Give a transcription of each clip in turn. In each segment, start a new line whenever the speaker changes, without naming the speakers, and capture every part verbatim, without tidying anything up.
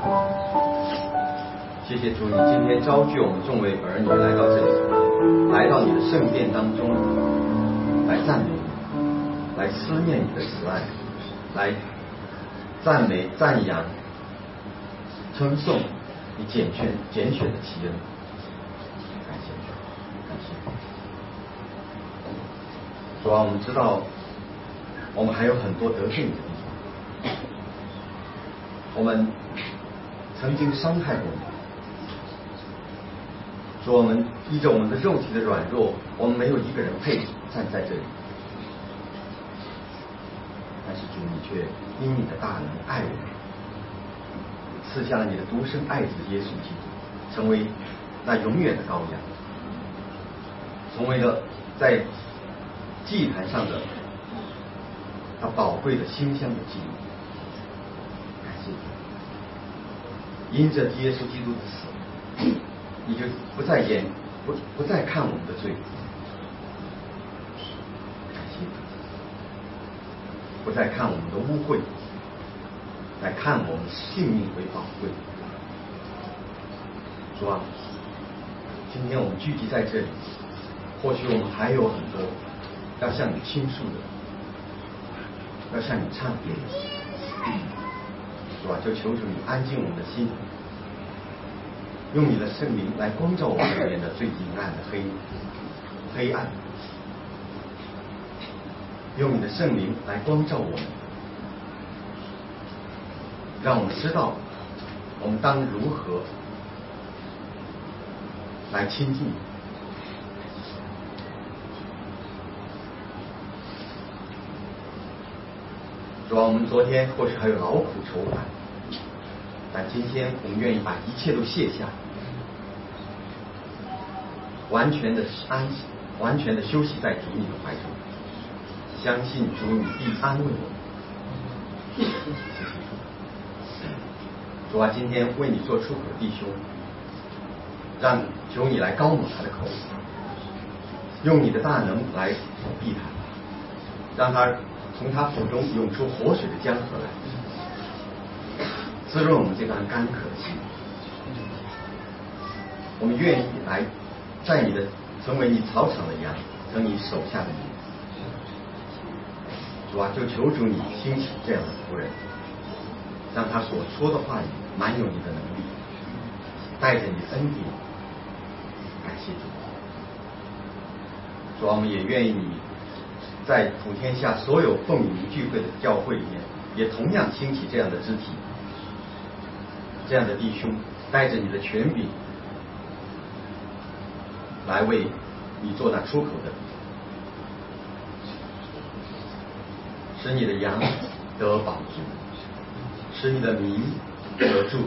谢谢主，你今天召聚我们众位儿女来到这里，来到你的圣殿当中，来赞美你，来思念你的慈爱，来赞美、赞扬、称颂你拣选、拣选的奇恩。感谢主，感谢主。主啊，我们知道我们还有很多得罪你的地方，我们曾经伤害过你。主，我们依着我们的肉体的软弱，我们没有一个人配站在这里。但是主，你却因你的大能爱我们，赐下了你的独生爱子耶稣基督，成为那永远的羔羊，成为了在祭坛上的那宝贵的馨香的祭物。感谢主，因着耶稣基督的死，你就不再言不不再看我们的罪，感谢主，不再看我们的污秽，来看我们性命为宝贵。主啊，今天我们聚集在这里，或许我们还有很多要向你倾诉的，要向你忏悔的。主啊，就求主你安静我们的心，用你的圣灵来光照我们里面的最阴暗的黑黑暗，用你的圣灵来光照我们，让我们知道我们当如何来亲近你。主啊，我们昨天或许还有劳苦愁烦，但今天我们愿意把一切都卸下，完全的安息，完全的休息在主你的怀中，相信主你必安慰我们。主啊，今天为你做出口的弟兄，让求你来高抹他的口，用你的大能来辅庇他，让他从他腹中涌出活水的江河来，滋润我们这般干渴的心。我们愿意来在你的成为你草场的羊，成你手下的民。主啊，就求主你兴起这样的仆人，让他所说的话语满有你的能力，带着你的恩典。感谢主。主啊，我们也愿意你在普天下所有奉你聚会的教会里面，也同样兴起这样的肢体，这样的弟兄，带着你的权柄来为你做那出口的，使你的羊得饱足，使你的民得祝福。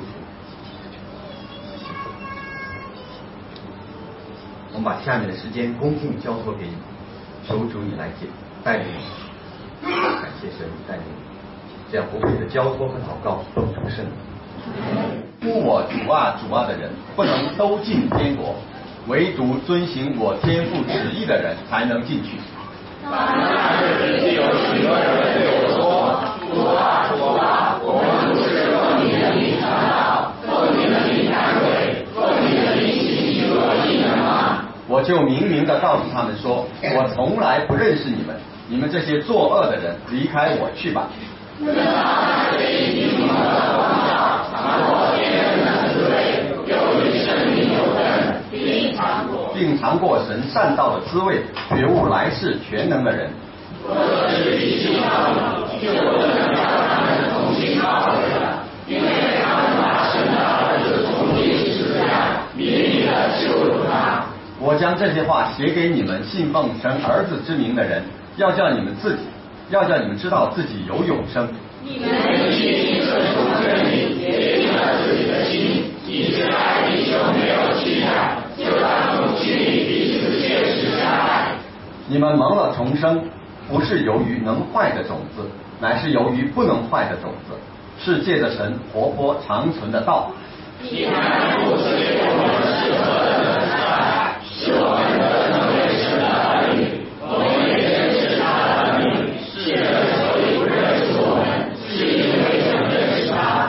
我们把下面的时间恭敬交托给你，求主你来解带领我们，感谢神你带领我们，这样不悔的交托和祷告都成圣。呼我主啊主啊的人，不能都进天国，唯独遵行我天父旨意的人才能进去。
那日必有许多人对我说：主啊主啊，我们不是奉你的名传道，奉你的名赶鬼，奉你的名行许多异能吗？
我就明明的告诉他们说，我从来不认识你们，你们这些作恶的人，离开我去吧。
那那谁因你们的光照，尝过天人的滋味，又与圣灵有分，并尝过
并尝过神善道的滋味，觉悟来世全能的人。
若是离弃道理，就不能叫他们同心靠北了，因为他们把神的儿子从地十字架明明的羞辱他。
我将这些话写给你们信奉神儿子之名的人，要叫你们自己，要叫你们知道自己有永生。
你们因顺从真理，洁净了自己的心，以致爱弟兄没有欺瞒，就当从心里彼此切实相爱。
你们蒙了重生，不是由于能坏的种子，乃是由于不能坏的种子，是借着神活泼长存的道。
你们不是我们是何等的慈爱，是我们得成为神的儿女，我们也认识他的儿女，世人所以不认识我们，是因为曾认识他。
亲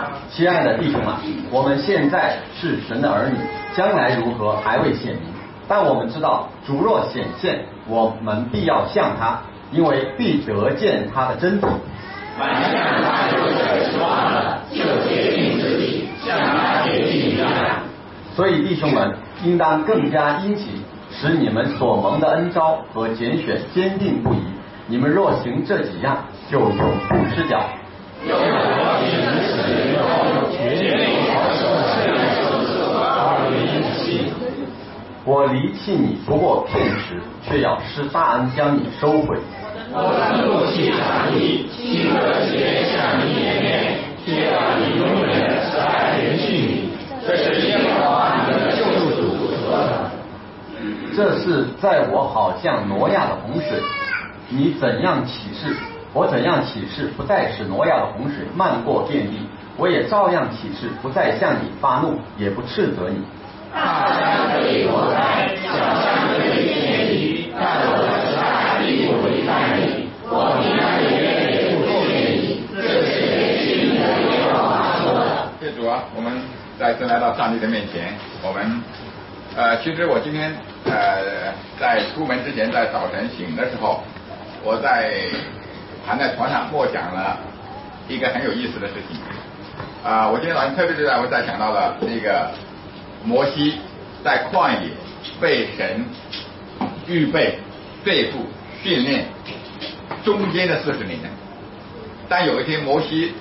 爱的弟兄啊，我们现在是神的儿女，将来如何还未显明，但我们知道主若显现，我们必要像他，因为必得见他的真体。
凡向他有所指望的，就洁净自己，像他洁净一样。
所以弟兄们，应当更加殷勤，使你们所蒙的恩召和拣选坚定不移。你们若行这几样，就永不失脚。
有我行使用决定保守圣所而殷勤。
我离弃你不过片时，却要施大恩将你收回。
我的怒气长意，心热切向你连连，却要你永远的慈爱怜恤你。这是耶和华你的救主说的。
这是在我好像挪亚的洪水，你怎样起誓，我怎样起誓，不再使挪亚的洪水漫过遍地，我也照样起誓，不再向你发怒，也不斥责你。
大山可以挪开，小山可以迁移，但我的慈爱必不违反你，我平安的约也不改变你。这是给信的耶和华说的。
谢主啊，我们再次来到上帝的面前，我们呃，其实我今天呃在出门之前，在早晨醒的时候，我在躺在床上默想了一个很有意思的事情啊、呃，我今天早上特别是在我在想到了那个摩西在旷野被神预备对付训练中间的四十年，但有一天摩西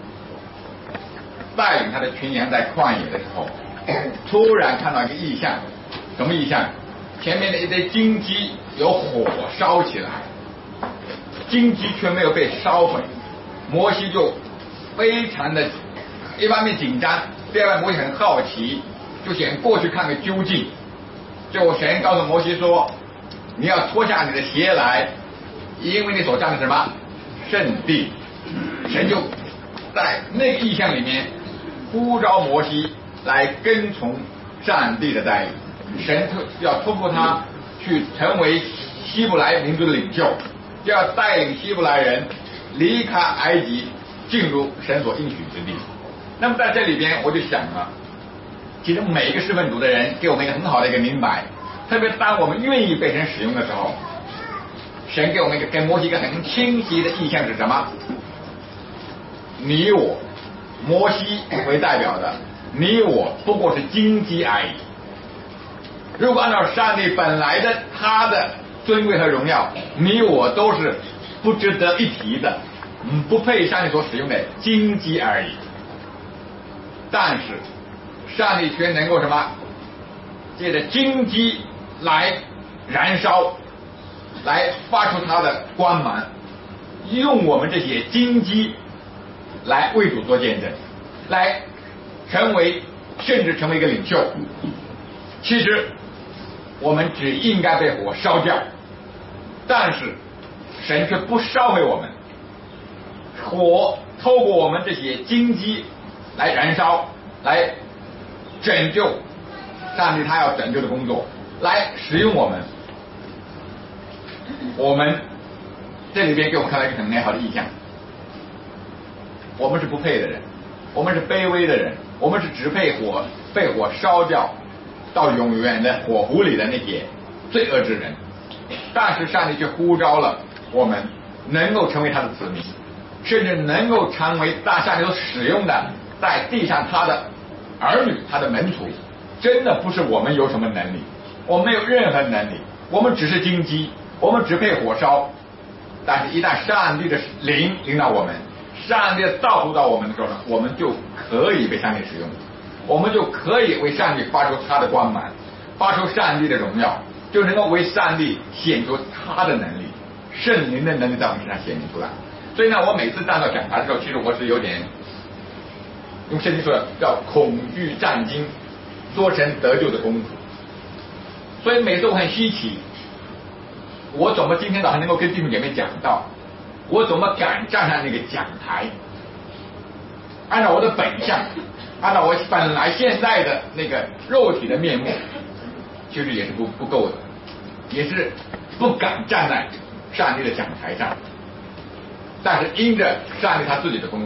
带领他的群羊在旷野的时候，突然看到一个异象。什么异象？前面的一堆荆棘有火烧起来，荆棘却没有被烧毁。摩西就非常的一方面紧张，第二方面摩西很好奇，就想过去看个究竟。就神告诉摩西说，你要脱下你的鞋来，因为你所站的什么圣地。神就在那个异象里面呼召摩西来跟从上帝的带领，神要托付他去成为希伯来民族的领袖，要带领希伯来人离开埃及，进入神所应许之地。那么在这里边我就想了，其实每一个侍奉主的人给我们一个很好的一个明白，特别当我们愿意被神使用的时候，神给我们一个跟摩西一个很清晰的意象是什么？你我，摩西为代表的，你我不过是荆棘而已。如果按照上帝本来的他的尊贵和荣耀，你我都是不值得一提的，嗯，不配上帝所使用的荆棘而已。但是上帝却能够什么？借着荆棘来燃烧，来发出他的光芒，用我们这些荆棘来为主做见证，来成为甚至成为一个领袖。其实我们只应该被火烧掉，但是神却不烧毁我们，火透过我们这些荆棘来燃烧，来拯救上帝他要拯救的工作，来使用我们。我们这里边给我们看到一个很美好的意象，我们是不配的人，我们是卑微的人，我们是只配火被火烧掉到永远的火湖里的那些罪恶之人。但是上帝却呼召了我们能够成为他的子民，甚至能够成为大上帝所使用的在地上他的儿女，他的门徒。真的不是我们有什么能力，我们没有任何能力，我们只是荆棘，我们只配火烧。但是一旦上帝的灵领导我们，上帝的道路到我们的时候呢，我们就可以被上帝使用，我们就可以为上帝发出他的光芒，发出上帝的荣耀，就能够为上帝显出他的能力，圣灵的能力在我们身上显明出来。所以呢，我每次站到讲台的时候，其实我是有点用圣经说的叫恐惧战惊，做成得救的功夫。所以每次我很稀奇，我怎么今天早上能够跟弟兄姐妹讲道，我怎么敢站上那个讲台，按照我的本相，按照我本来现在的那个肉体的面目，其实也是不不够的，也是不敢站在上帝的讲台上。但是因着上帝他自己的工作，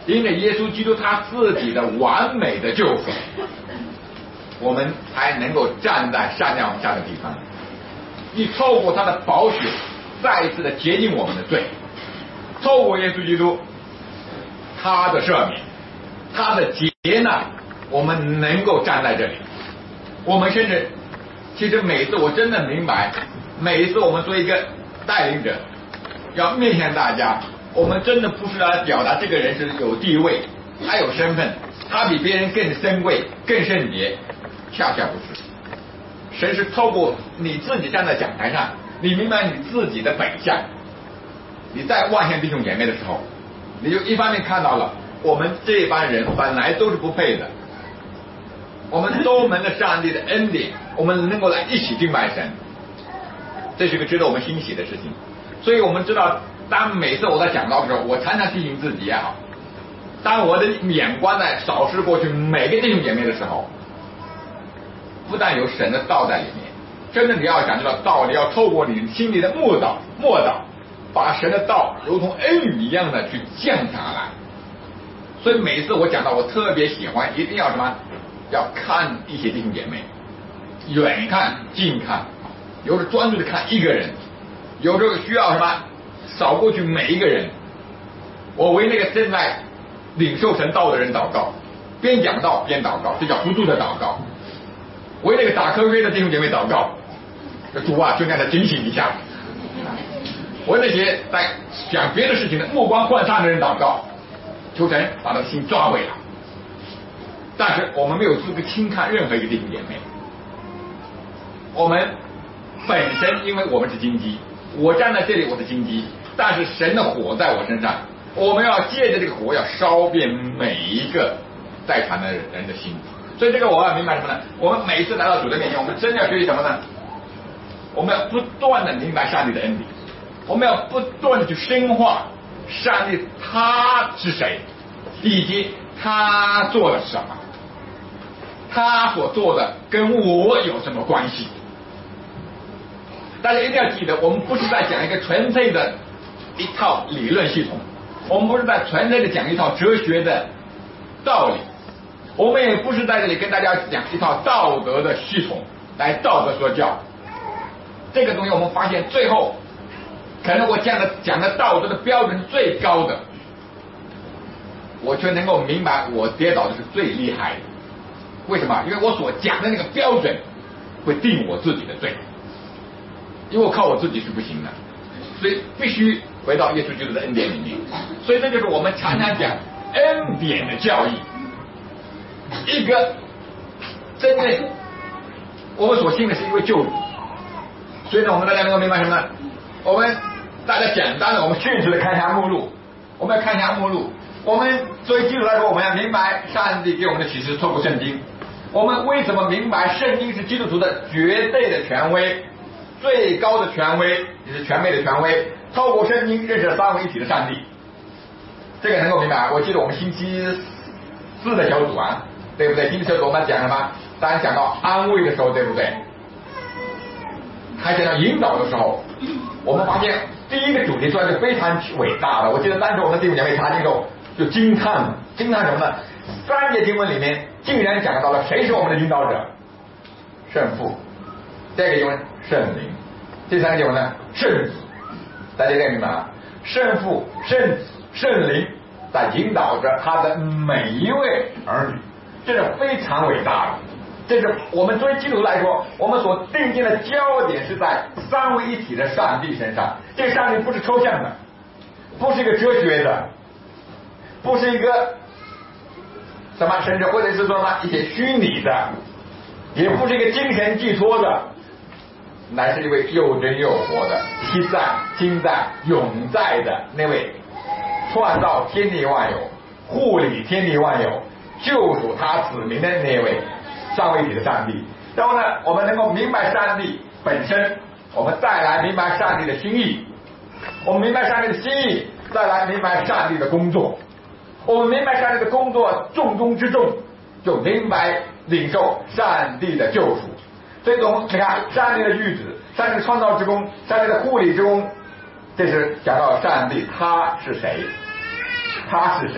因着耶稣基督他自己的完美的救赎，我们才能够站在善良下的地方。你透过他的宝血再一次的洁净我们的罪，透过耶稣基督他的赦免，他的接纳，我们能够站在这里。我们甚至其实每次我真的明白，每一次我们做一个带领者要面向大家，我们真的不是来表达这个人是有地位，他有身份，他比别人更珍贵更圣洁，恰恰不是。神是透过你自己站在讲台上，你明白你自己的本相，你在望向弟兄姐妹的时候，你就一方面看到了我们这帮人本来都是不配的，我们都蒙了上帝的恩典，我们能够来一起敬拜神，这是个值得我们欣喜的事情。所以我们知道，当每次我在讲道的时候，我常常提醒自己也好，当我的眼光在扫视过去每个弟兄姐妹的时候，不但有神的道在里面，真的你要感觉到道，你要透过你心里的默祷默祷，把神的道如同恩雨一样的去降下来。所以每一次我讲到，我特别喜欢一定要什么，要看一些弟兄姐妹，远看近看，有时专注的看一个人，有时候需要什么扫过去每一个人。我为那个正在领受神道的人祷告，边讲道边祷告，这叫不住的祷告。为那个打瞌睡的弟兄姐妹祷告，主啊，就让他警醒一下。为那些在想别的事情的目光涣散的人祷告，求神把他的心抓回来。但是我们没有资格轻看任何一个弟兄姐妹，我们本身因为我们是金鸡，我站在这里我是金鸡，但是神的火在我身上，我们要借着这个火要烧遍每一个在场的人的心。所以这个我要明白什么呢？我们每一次来到主的面前，我们真的要学习什么呢？我们要不断的明白上帝的恩典，我们要不断的去深化上帝他是谁，以及他做了什么，他所做的跟我有什么关系。大家一定要记得，我们不是在讲一个纯粹的一套理论系统，我们不是在纯粹的讲一套哲学的道理，我们也不是在这里跟大家讲一套道德的系统来道德说教。这个东西我们发现最后可能我讲的讲的道德的标准是最高的，我却能够明白我跌倒的是最厉害的。为什么？因为我所讲的那个标准会定我自己的罪，因为我靠我自己是不行的，所以必须回到耶稣基督的恩典里面。所以这就是我们常常讲恩典的教义。一个真正我们所信的是一位救主，所以呢，我们大家能够明白什么呢？我们大家简单的，我们迅速的看一下目录，我们要看一下目录。我们作为基督来说，我们要明白上帝给我们的启示，透过圣经。我们为什么明白圣经是基督徒的绝对的权威，最高的权威，也是全美的权威？透过圣经认识了三位一体的上帝，这个能够明白。我记得我们星期四的小组啊，对不对？星期小组我们讲什么？当然讲到安慰的时候，对不对？还讲到引导的时候，我们发现第一个主题算是非常伟大的。我记得当时我们弟兄姐妹查经的时候就惊叹了，惊叹什么呢？三节经文里面竟然讲到了谁是我们的引导者？圣父。第二个经文圣灵。第三个经文呢？圣子。大家应该明白啊，圣父、圣子、圣灵在引导着他的每一位儿女，这是非常伟大的。这是我们作为基督徒来说，我们所定睛的焦点是在三位一体的上帝身上。这个上帝不是抽象的，不是一个哲学的，不是一个什么，甚至或者是说什么一些虚拟的，也不是一个精神寄托的，乃是一位又真又活的、昔在、今在、永在的那位创造天地万有、护理天地万有、救赎他子民的那位三位一体的上帝。然后呢，我们能够明白上帝本身，我们再来明白上帝的心意，我们明白上帝的心意，再来明白上帝的工作，我们明白上帝的工作重中之重，就明白领受上帝的救赎。所以我们你看上帝的谕旨，上帝的创造之功，上帝的护理之功，这是讲到上帝他是谁，他是谁，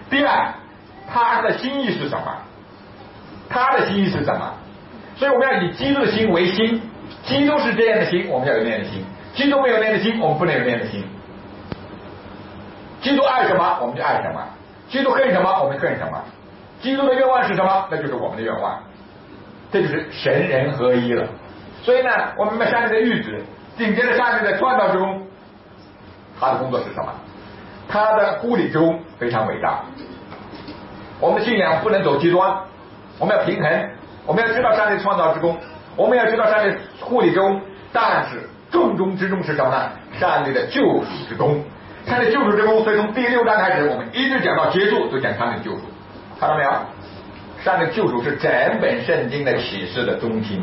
第二，他的心意是什么？他的心意是什么？所以我们要以基督的心为心，基督是这样的心，我们要有那样的心；基督没有那样的心，我们不能有那样的心。基督爱什么，我们就爱什么；基督恨什么，我们恨什么；基督的愿望是什么，那就是我们的愿望。这就是神人合一了。所以呢，我们明白上帝的谕旨，紧接着上帝的创造之功，他的工作是什么？他的护理之功非常伟大。我们的信仰不能走极端，我们要平衡，我们要知道上帝创造之功，我们要知道上帝护理之功，但是重中之重是什么呢？上帝的救赎之功。上帝救赎之功，所以从第六章开始，我们一直讲到结束，都讲上帝的救赎。看到没有？上帝的救赎是整本圣经的启示的中心。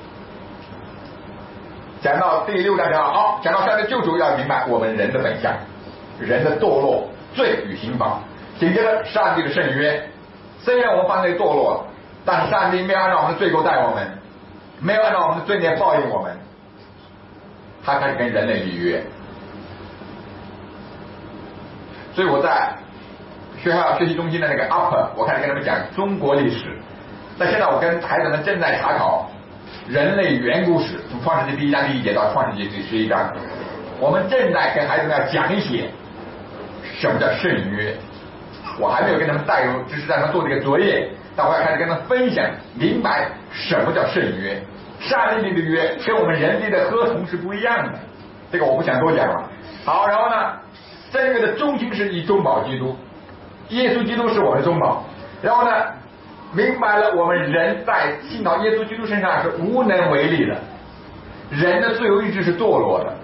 讲到第六章讲到，好，讲到上帝救赎，要明白我们人的本相，人的堕落、罪与刑罚。紧接着上帝的圣约，虽然我们犯罪堕落，但是上帝没有按照我们的罪过待我们，没有按照我们的罪孽报应我们，他开始跟人类立约。所以我在学校学习中心的那个 upper， 我开始跟他们讲中国历史。那现在我跟孩子们正在查考人类远古史，从创世纪第一章第一节到创世纪第十一章，我们正在跟孩子们要讲解什么叫圣约。我还没有跟他们带入，只是让他们做这个作业，但我要开始跟他们分享，明白什么叫圣约。上帝立的约跟我们人类的合同是不一样的，这个我不想多讲了。好，然后呢，圣约的中心是以中保基督，耶稣基督是我们的中保。然后呢，明白了我们人在信到耶稣基督身上是无能为力的，人的自由意志是堕落的，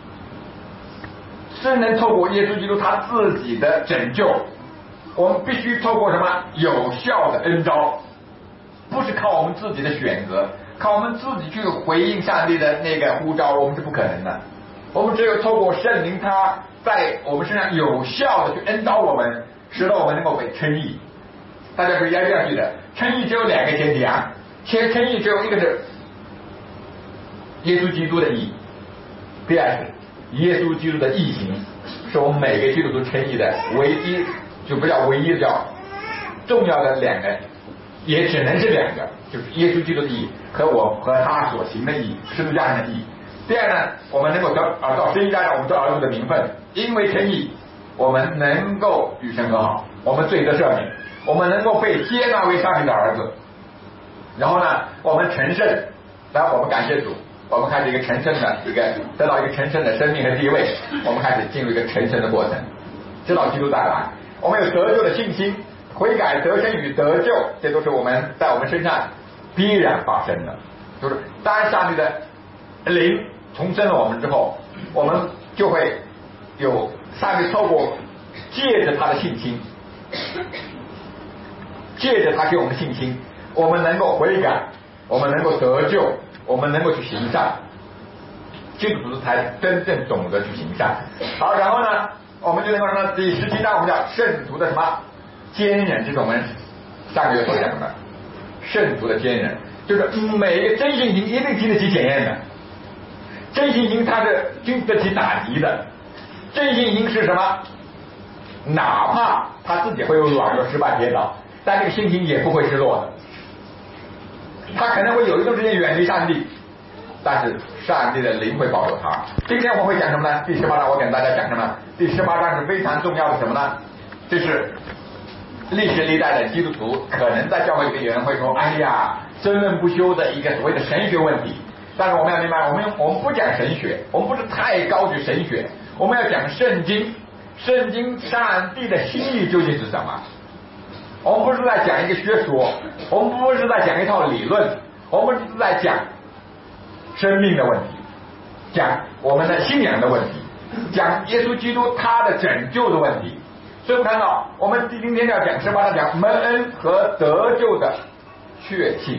是能透过耶稣基督他自己的拯救。我们必须透过什么有效的恩召，不是靠我们自己的选择，靠我们自己去回应上帝的那个呼召，我们是不可能的。我们只有透过圣灵他在我们身上有效的去恩召我们，使得我们能够被称义。大家可以要要记得，称义只有两个前提啊，先称义只有一个是耶稣基督的义，第二是耶稣基督的义行，是我们每个基督徒称义的唯一，就不叫唯一，叫重要的两个，也只能是两个，就是耶稣基督的义和我和他所行的义，十字架上的义。第二呢，我们能够得啊到十一章我们得儿子的名分，因为称义，我们能够与神和好，我们罪得赦免，我们能够被接纳为上帝的儿子。然后呢，我们成圣，然后我们感谢主，我们开始一个成圣的一个得到一个成圣的生命和地位，我们开始进入一个成圣的过程，直到基督再来。我们有得救的信心，悔改得生与得救，这都是我们在我们身上必然发生的。就是当上帝的灵重生了我们之后，我们就会有上帝透过借着他的信心，借着他给我们的信心，我们能够悔改，我们能够得救，我们能够去行善，基督徒才真正懂得去行善。好，然后呢，我们就能够什么？第十七章我们叫圣徒的什么坚忍，这是我们上个月所讲的圣徒的坚忍，就是每一个真信心一定经得起检验的。真信心它是经得起打击的，真信心是什么？哪怕他自己会有软弱、失败、跌倒，但这个信心也不会失落的。他可能会有一段时间远离上帝，但是上帝的灵会保佑他。今天我会讲什么呢？第十八章我给大家讲什么？第十八章是非常重要的什么呢？就是历史历代的基督徒可能在教会里面有人会说，哎呀，争论不休的一个所谓的神学问题。但是我们要明白，我们我们不讲神学，我们不是太高举神学，我们要讲圣经。圣经上帝的心意究竟是什么？我们不是在讲一个学说，我们不是在讲一套理论，我们是在讲生命的问题，讲我们的信仰的问题，讲耶稣基督他的拯救的问题。所以我们看到，我们今天要讲十八章讲蒙恩和得救的确信。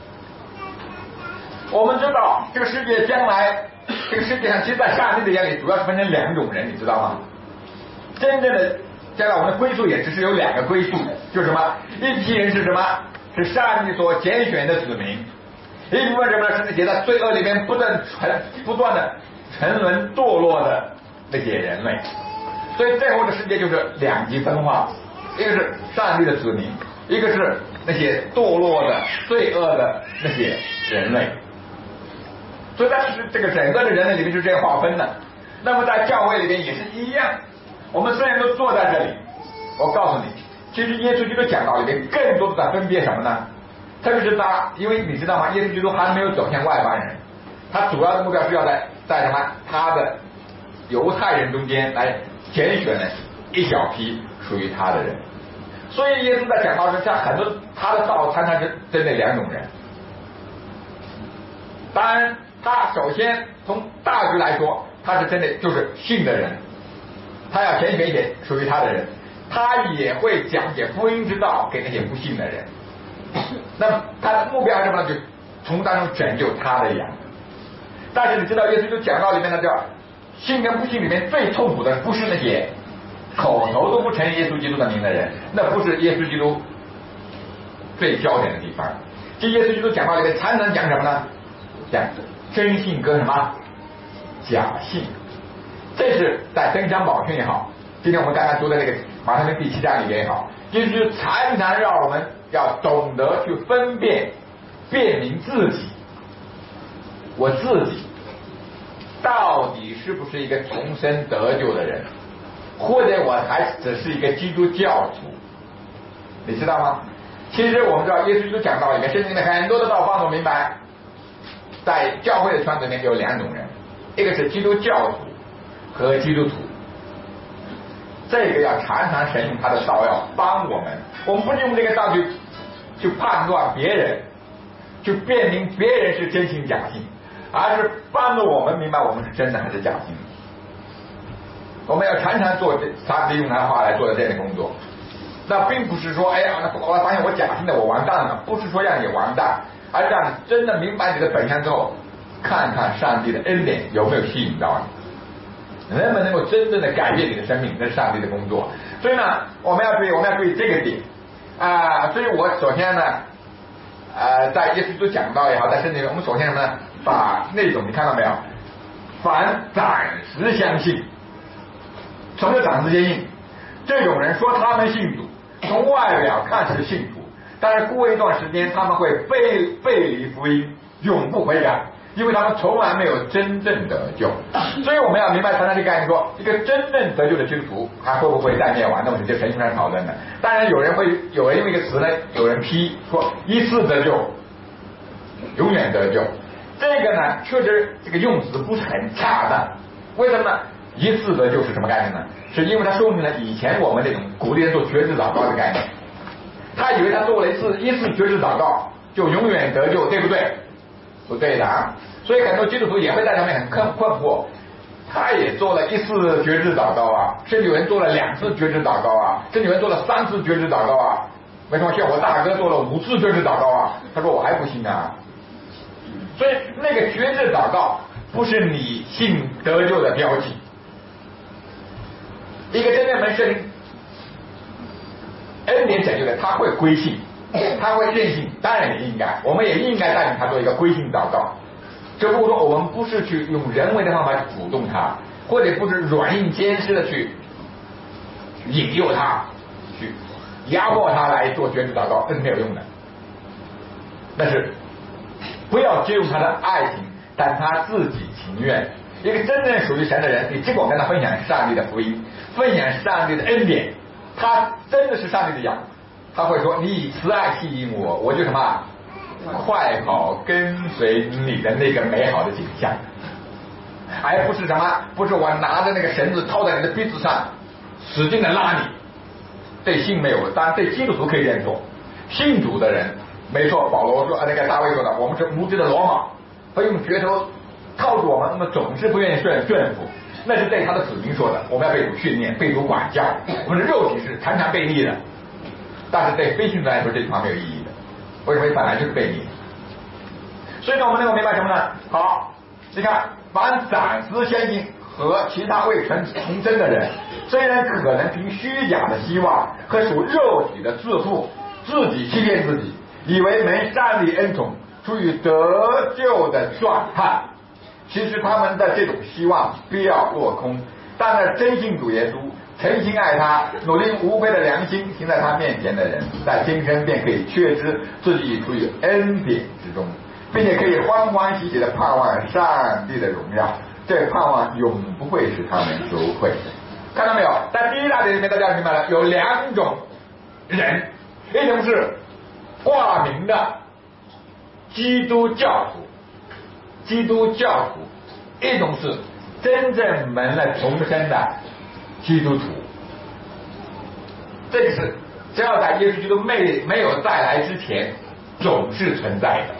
我们知道这个世界将来，这个世界上其实在上帝的眼里主要是分成两种人，你知道吗？真正的将来我们的归宿也只是有两个归宿，就是什么？一批人是什么？是上帝所拣选的子民，一部分人呢是那些在罪恶里面不断沉不断的沉沦堕落的那些人类。所以最后的世界就是两极分化， 一个是上帝的子民，一个是那些堕落的罪恶的那些人类。所以它是这个整个的人类里面是这样划分的。那么在教会里面也是一样，我们虽然都坐在这里，我告诉你，其实耶稣基督讲道里面更多的在分别什么呢？特别是他，因为你知道吗？耶稣基督还没有走向外邦人，他主要的目标是要在在什么？他的犹太人中间来拣选了一小批属于他的人。所以耶稣在讲道时，像很多他的道常常是针对两种人。当然，他首先从大局来说，他是针对就是信的人，他要拣选一些属于他的人，他也会讲解福音之道给那些不信的人。那么他的目标是什么呢？就从当中拯救他的羊。但是你知道耶稣就讲道里面呢，叫信跟不信里面最痛苦的不是那些口头都不承认耶稣基督的名的人，那不是耶稣基督最焦点的地方。这耶稣基督讲道里面常常讲什么呢？讲真信跟什么假信。这是在登山宝训也好，今天我们刚刚读的那个马太福音第七章里面也好，耶稣常常让我们要懂得去分辨辨明自己，我自己到底是不是一个重生得救的人，或者我还只是一个基督教徒，你知道吗？其实我们知道耶稣基督讲道里面，圣经里面很多的道帮我明白，在教会的圈子里面有两种人，一个是基督教徒和基督徒。这个要常常神用他的道要帮我们，我们不是用这个道去去判断别人，去辨明别人是真信假信，而是帮助我们明白我们是真的还是假信。我们要常常做这他利用他的话来做的这样的工作。那并不是说哎呀我发现我假信的我完蛋了，不是说让你完蛋，而是让你真的明白你的本相之后，看看上帝的恩典有没有吸引到你，能不能够真正的改变你的生命，这是上帝的工作。所以呢，我们要注意，我们要注意这个点啊、呃。所以我首先呢，呃，在耶稣基督讲道也好，在圣经里，我们首先什么呢？把那种你看到没有？凡暂时相信，什么叫暂时相信？这种人说他们信主，从外表看是信主，但是过一段时间他们会背背离福音，永不悔改。因为他们从来没有真正得救，所以我们要明白常常这个概念，说一个真正得救的基督徒还会不会再灭亡，那么就神学上讨论的。当然有人会有人用一个词呢，有人批说一次得救永远得救，这个呢确实这个用词不是很恰当。为什么呢？一次得救是什么概念呢？是因为它说明了以前我们这种鼓励人做决志祷告的概念，他以为他做了一次一次决志祷告就永远得救，对不对？不对的啊，所以很多基督徒也会在上面很困困惑，他也做了一次决志祷告啊，甚至有人做了两次决志祷告啊，甚至有人做了三次决志祷告啊。为什么像我大哥做了五次决志祷告啊？他说我还不信啊。所以那个决志祷告不是你信得救的标记。一个真正能圣恩典拯救的，他会归信，他会任性，当然也应该，我们也应该带领他做一个归信祷告。只不过说我们不是去用人为的方法去主动他，或者不是软硬兼施的去引诱他，去压迫他来做决志祷告，这是没有用的。但是不要借用他的爱情，但他自己情愿。一个真正属于神的人，你尽管跟他分享上帝的福音，分享上帝的恩典，他真的是上帝的羊，他会说你以慈爱吸引我，我就什么快跑跟随你的那个美好的景象，而不是什么不是我拿着那个绳子套在你的鼻子上使劲的拉你。对信没有，当然对基督徒可以这样做，信主的人没错，保罗说那个大卫说的，我们是无知的罗马，会用镢头套住我们，那么总是不愿意顺顺服，那是对他的子民说的。我们要被主训练，被主管教，我们的肉体是常常被逆的，但是对非信徒来说这句话没有意义的。为什么？本来就是被逆。所以呢，我们能够明白什么呢？好，你看，凡暂时相信和其他未曾重生的人，虽然可能凭虚假的希望和属肉体的自负，自己欺骗自己，以为蒙上帝恩宠，出于得救的状态，其实他们的这种希望必要落空。但是真信主耶稣， 诚心爱他，努力无愧的良心行在他面前的人，在今生便可以确知自己处于恩典之中，并且可以欢欢喜喜的盼望上帝的荣耀，这盼望永不会使他们羞愧的。看到没有？在第一大点里面，大家明白了，有两种人，一种是挂名的基督教徒，基督教徒，一种是真正蒙了重生的基督徒。这个是只要在耶稣基督没没有再来之前总是存在的。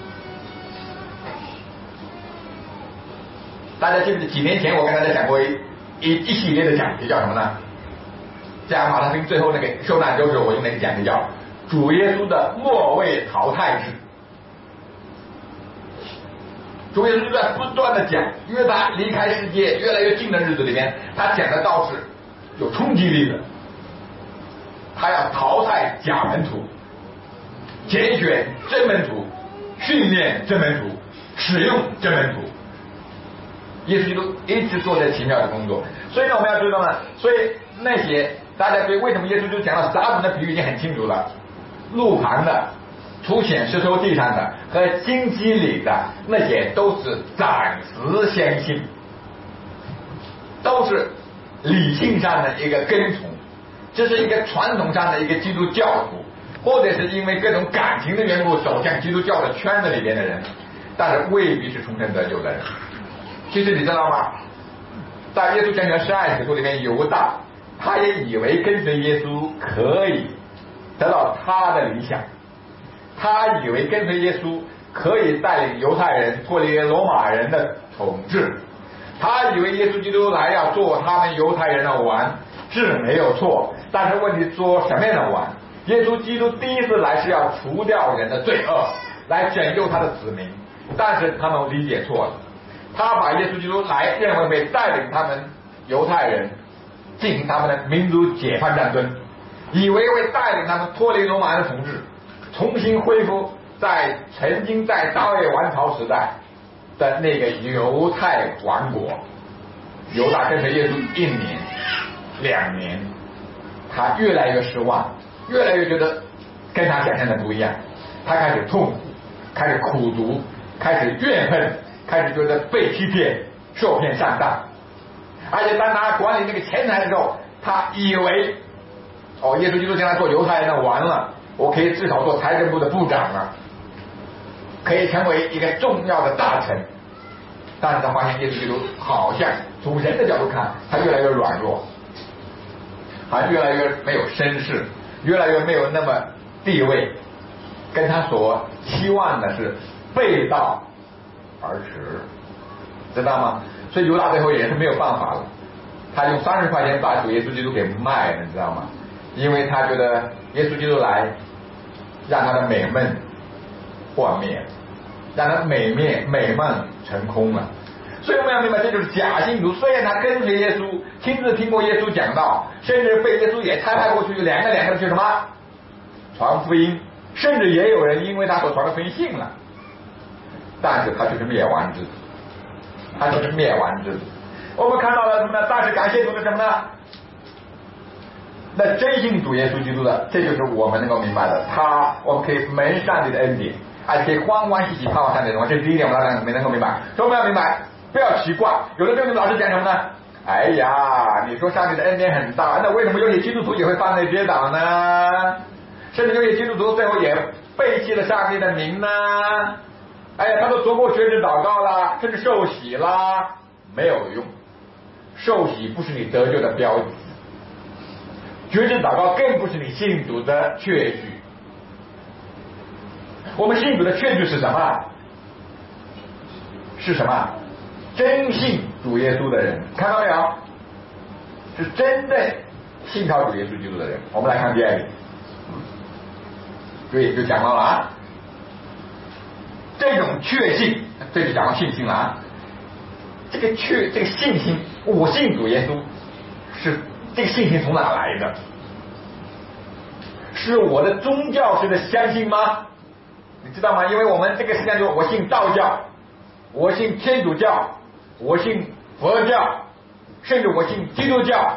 大家记不记得几年前我跟大家讲过一一一系列的讲题，叫什么呢？在马太福音最后那个受难周时候，我用那个讲题叫主耶稣的末位淘汰制。主耶稣就在不断的讲，越他离开世界越来越近的日子里面，他讲的道是有冲击力的。他要淘汰假门徒，拣选真门徒，训练真门徒，使用真门徒。耶稣基督一直做这奇妙的工作，所以呢，我们要知道呢，所以那些大家对为什么耶稣就讲到撒种的比喻已经很清楚了，路旁的、凸显石头地上的和荆棘里的那些都是暂时相信，都是理性上的一个跟从，这是一个传统上的一个基督教徒，或者是因为各种感情的缘故走向基督教的圈子里边的人，但是未必是重生得救的人。其实你知道吗？在耶稣讲的十二使徒里面，犹大他也以为跟随耶稣可以得到他的理想，他以为跟随耶稣可以带领犹太人脱离罗马人的统治，他以为耶稣基督来要做他们犹太人的王是没有错，但是问题做什么样的王？耶稣基督第一次来是要除掉人的罪恶，来拯救他的子民，但是他们理解错了。他把耶稣基督来认为会带领他们犹太人进行他们的民族解放战争，以为会带领他们脱离罗马人的统治，重新恢复在曾经在大卫王朝时代的那个犹太王国。犹大跟随耶稣一年两年，他越来越失望，越来越觉得跟他想象的不一样，他开始痛苦，开始苦读，开始怨恨，开始觉得被欺骗、受骗上当。而且当他管理那个钱财的时候，他以为哦，耶稣基督将来做犹太人的王了，我可以至少做财政部的部长了，可以成为一个重要的大臣。但是他发现耶稣基督好像从人的角度看，他越来越软弱，他越来越没有声势，越来越没有那么地位，跟他所期望的是背道而驰，知道吗？所以犹大最后也是没有办法了，他用三十块钱把主耶稣基督给卖了，你知道吗？因为他觉得耶稣基督来让他的美梦幻灭，让他美面美梦成空了。所以我们要明白，这就是假信徒。虽然他跟随耶稣，亲自听过耶稣讲道，甚至被耶稣也差派过去两个两个去什么传福音，甚至也有人因为他所传的福音信了，但是他就是灭亡之子，他就是灭亡之子。我们看到了什么呢？但是感谢主的什么呢？那真信主耶稣基督的，这就是我们能够明白的。他我们可以蒙上帝的恩典，而且欢欢喜喜盼望上帝的荣耀，这是第一点，我们没能够明白。所以我们要明白，不要奇怪，有的人老师讲什么呢？哎呀，你说上帝的恩典很大，那为什么有些基督徒也会犯罪跌倒呢？甚至有些基督徒最后也背弃了上帝的名呢？哎呀，他都做过决志祷告啦，甚至受洗啦，没有用。受洗不是你得救的标志，决志祷告更不是你信主的确据。我们信主的确据是什么？是什么？真信主耶稣的人，看到没有？是真正信靠主耶稣基督的人。我们来看第二点，对，就讲到了啊，这种确信，这就讲到信心了啊。这个确，这个信心，我信主耶稣，是这个信心从哪来的？是我的宗教式的相信吗？你知道吗？因为我们这个世界上，我信道教，我信天主教，我信佛教，甚至我信基督教，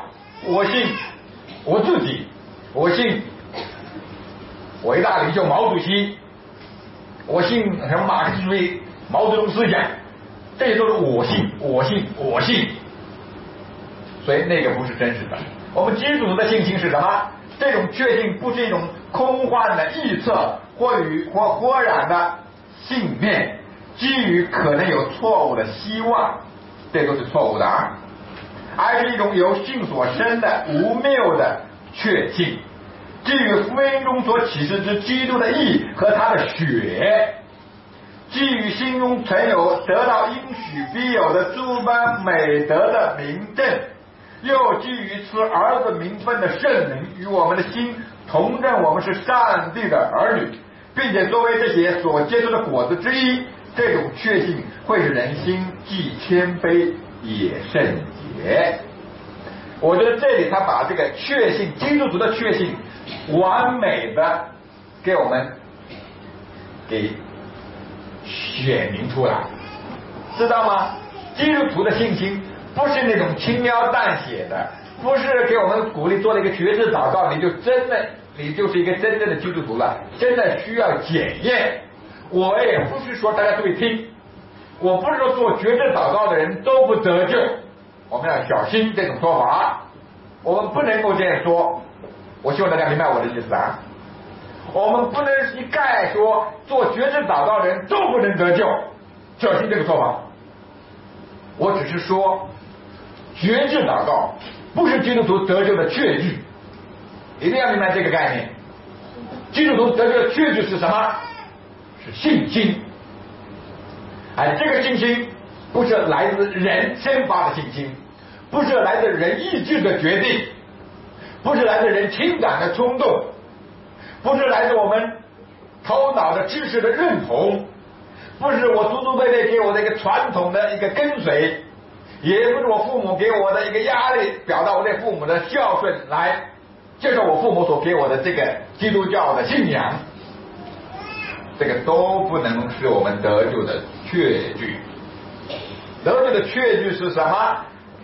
我信我自己，我信伟大领袖毛主席，我信什么马克思主义、毛泽东思想，这些都是我信我信我信，所以那个不是真实的。我们基督徒的信心是什么？这种确信不是一种空幻的臆测或与或豁然的信念，基于可能有错误的希望，这都是错误的啊，而是一种由信所生的无谬的确信，基于福音中所启示之基督的义和他的血，基于心中存有得到应许必有的诸般美德的明证，又基于赐儿子名分的圣灵与我们的心同认我们是上帝的儿女，并且作为这些所结出的果子之一，这种确信会使人心既谦卑也圣洁。我觉得这里他把这个确信，基督徒的确信完美的给我们给显明出来，知道吗？基督徒的信心不是那种轻描淡写的，不是给我们鼓励做了一个决志祷告你就真的你就是一个真正的基督徒了，真的需要检验。我也不是说大家注意听，我不是说做决志祷告的人都不得救，我们要小心这种说法，我们不能够这样说，我希望大家明白我的意思啊。我们不能一概说做决志祷告的人都不能得救，小心这个说法。我只是说决志祷告不是基督徒得救的确据，一定要明白这个概念。基督徒得救的确据是什么？是信心。而这个信心不是来自人生发的信心，不是来自人意志的决定，不是来自人情感的冲动，不是来自我们头脑的知识的认同，不是我祖祖辈辈给我的一个传统的一个跟随，也不是我父母给我的一个压力，表达我对父母的孝顺来接受我父母所给我的这个基督教的信仰，这个都不能是我们得救的确据。得救的确据是什么？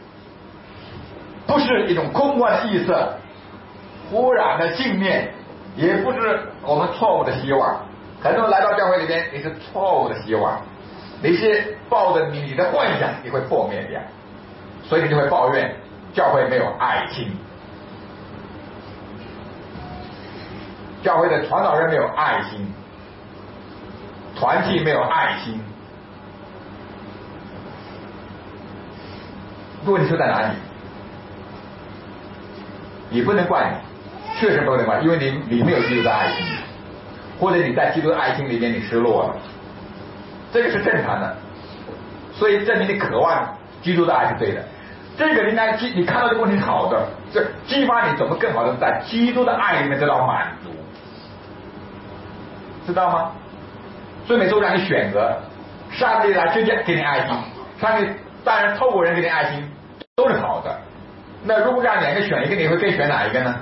不是一种空幻的意思，忽然的信念，也不是我们错误的希望。很多人来到教会里边，你是错误的希望，你是抱着你的幻想，你会破灭掉，所以你就会抱怨教会没有爱心，教会的传道人没有爱心，团体没有爱心。问题出在哪里？你不能怪你，确实不能怪，因为你你没有基督的爱心，或者你在基督的爱心里面你失落了，这个是正常的。所以证明你渴望基督的爱是对的，这个应该激你看到这个问题是好的，这激发你怎么更好的在基督的爱里面得到满足，知道吗？所以每次让你选择，上帝来直接给你爱心，上帝当然透过人给你爱心都是好的。那如果让两个选一个，你会更选哪一个呢？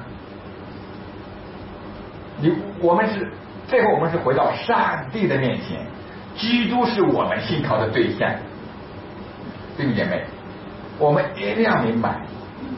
你我们是最后我们是回到上帝的面前，基督是我们信靠的对象。弟兄姐妹，我们一定要明白，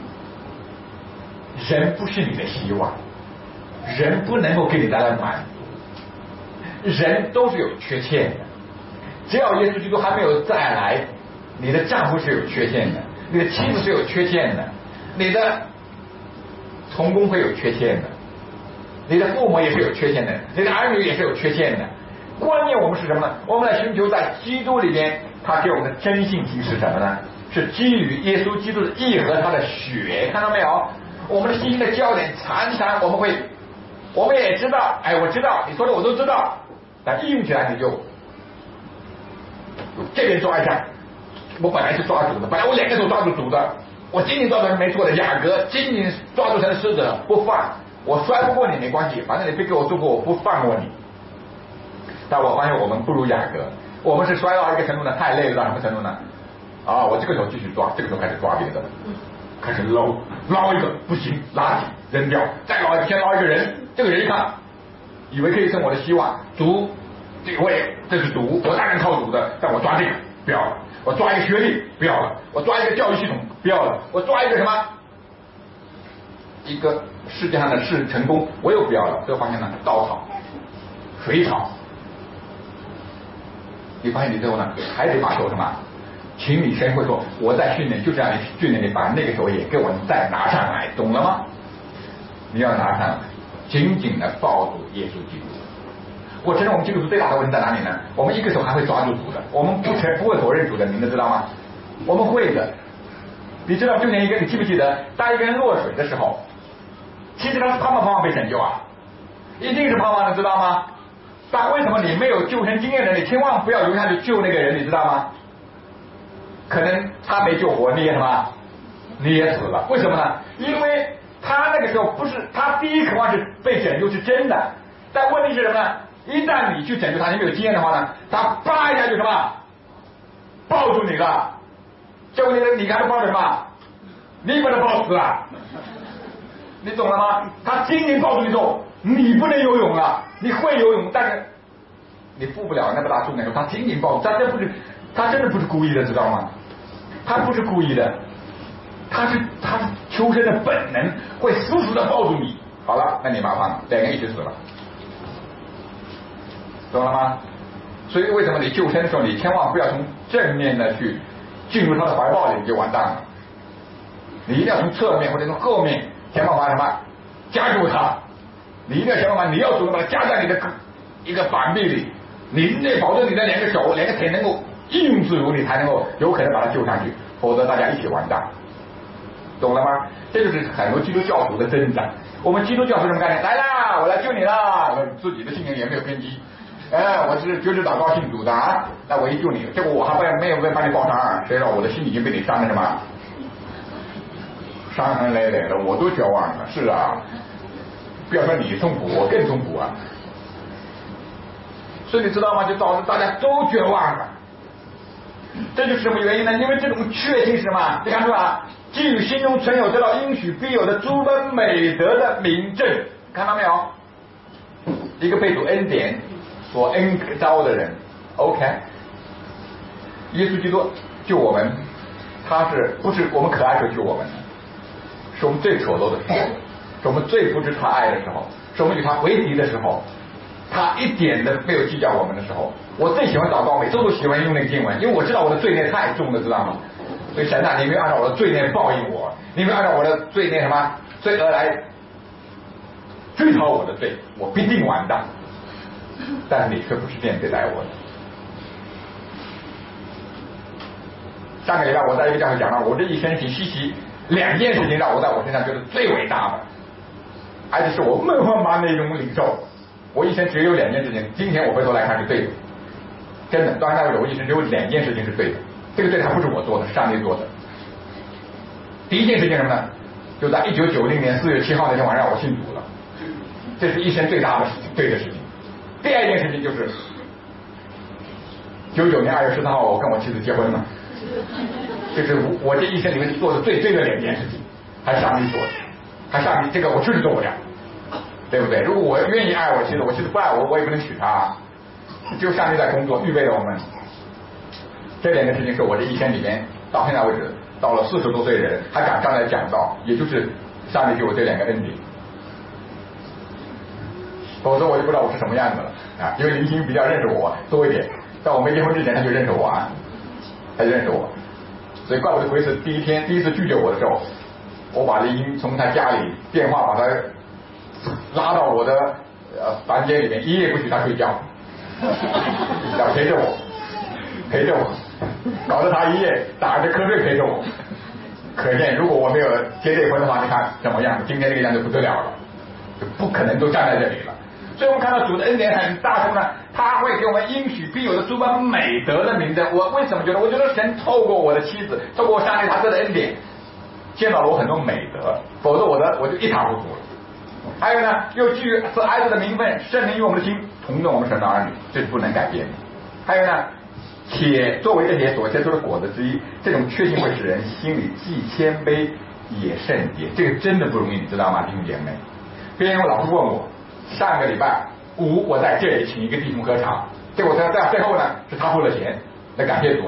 人不是你的希望，人不能够给你带来满足，人都是有缺陷的。只要耶稣基督还没有再来，你的丈夫是有缺陷的，你的妻子是有缺陷的，你的同工会有缺陷的，你的父母也是有缺陷的，你的儿女也是有缺陷的。关键我们是什么呢？我们来寻求在基督里边，他给我们的真信心是什么呢？是基于耶稣基督的义和他的血，看到没有？我们的心的焦点常常我们会，我们也知道，哎，我知道你说的我都知道，但应用起来你就这边抓一下，我本来是抓主的，本来我两个手抓住主的，我仅仅抓住没错的，雅各仅仅抓住成狮子了，不放，我摔不过你没关系，反正你别给我做过，我不放过你。但我发现我们不如雅各，我们是摔到一个程度呢，太累了到什么程度呢？啊，我这个手继续抓，这个手开始抓别的，开始捞，捞一个不行，垃圾扔掉，再捞一个，先捞一个人，这个人一看，以为可以成我的希望，主这位这是主，我当然靠主的，但我抓这个不要了，我抓一个学历不要了，我抓一个教育系统不要了，我抓一个什么一个世界上的事成功，我又不要了，这个方向呢，稻草、水草。你发现你之后呢，还得把手什么，请你神会说，我在训练，就是让你训练你把那个手也给我再拿上来，懂了吗？你要拿上来，紧紧的抱住耶稣基督。我承认我们基督徒最大的问题在哪里呢？我们一个手还会抓住主的，我们不承不会否认主的名字，知道吗？我们会的。你知道就像一个，你记不记得，当一个人落水的时候，其实他是盼望盼望被拯救啊，一定是盼望的，知道吗？但为什么你没有救生经验的，你千万不要游下去救那个人，你知道吗？可能他没救活，你也什么，你也死了。为什么呢？因为他那个时候不是他第一渴望是被拯救是真的，但问题是什么呢？一旦你去拯救他，你没有经验的话呢，他叭一下就什么抱住你了，结果你你看他抱什么？你把他抱死了，你懂了吗？他紧紧抱住你之后，你不能游泳了，你会游泳，但是你负不了那么大重量，他紧紧抱住，他真不是，他真的不是故意的，知道吗？他不是故意的，他是他是求生的本能，会死死的抱住你。好了，那你麻烦了，两个人一起死了，懂了吗？所以为什么你救生的时候，你千万不要从正面的去进入他的怀抱里，你就完蛋了。你一定要从侧面或者从后面想办法什么夹住他，你一定要想办法，你要主动把它夹在你的一个板壁里，你得保证你的两个手、两个腿能够应用自如，你才能够有可能把它救上去，否则大家一起完蛋，懂了吗？这就是很多基督教徒的挣扎。我们基督教是什么概念？来啦，我来救你啦！我自己的信仰也没有根基，哎，我是绝对祷告信主的啊，那我一救你，结果我还不没有把你抱上，谁知道我的心已经被你伤了什么？伤痕累累的，我都绝望了。是啊，不要说你痛苦，我更痛苦啊。所以你知道吗？就导致大家都绝望了。这就是什么原因呢？因为这种确信是什么？你看是吧？基于心中存有得到应许必有的诸般美德的明证，看到没有？一个被主恩典所恩召的人 ，OK， 耶稣基督救我们，他是不是我们可爱时候救我们？是我们最丑陋的时候，是我们最不知他爱的时候，是我们与他为敌的时候，他一点都没有计较我们的时候。我最喜欢祷告，每次都喜欢用那个经文，因为我知道我的罪孽太重了，知道吗？所以神啊，你没有按照我的罪孽报应我，你没有按照我的罪孽什么罪恶来追讨我的罪，我必定完蛋。但是你却不是这样对待我的。上个礼拜我在一个教会讲了，我这一生挺稀奇两件事情让我在我身上觉得最伟大的，而且是我梦幻般的一种领受。我一生只有两件事情，今天我回头来看是对的，真的，到现在为止我一生只有两件事情是对的，这个对还不是我做的，是上帝做的。第一件事情什么呢？就在一九九零年四月七号那天晚上我信主了，这是一生最大的事情，对的事情。第二件事情就是九九年二月十四号我跟我妻子结婚了，就是我这一生里面做的最对的两件事情，还是上帝做的，还上帝这个我就是做不了，对不对？如果我愿意爱我妻子，我妻子不爱我，我也不能娶她，只有上帝在工作，预备了我们。这两个事情是我这一生里面到现在为止，到了四十多岁的人还敢上来讲道，也就是上帝给我这两个恩典。否则我就不知道我是什么样子了啊！因为林星比较认识我多一点，在我没结婚之前他就认识我啊，他就认识我，所以怪不得鬼子第一天第一次拒绝我的时候，我把林星从他家里电话把他拉到我的呃房间里面，一夜不许他睡觉，要陪着我，陪着我，搞得他一夜打着瞌睡陪着我。可见如果我没有结这婚的话，你看什么样子？今天这个样子不得了了，就不可能都站在这里了。所以我们看到主的恩典很大处呢，他会给我们应许必有的诸般美德的名证。我为什么觉得？我觉得神透过我的妻子，透过上帝他这的恩典，见到了我很多美德，否则我的我就一塌糊涂了。还有呢，又基于是儿子的名分，圣灵与我们的心同着我们神的儿女，这是不能改变的。还有呢，且作为这些所结出的果子之一，这种确信会使人心里既谦卑也圣洁。这个真的不容易，你知道吗，弟兄姐妹？别人老是问我，上个礼拜五我在这里请一个弟兄喝茶，结果在在最后呢是他付了钱，那感谢主啊！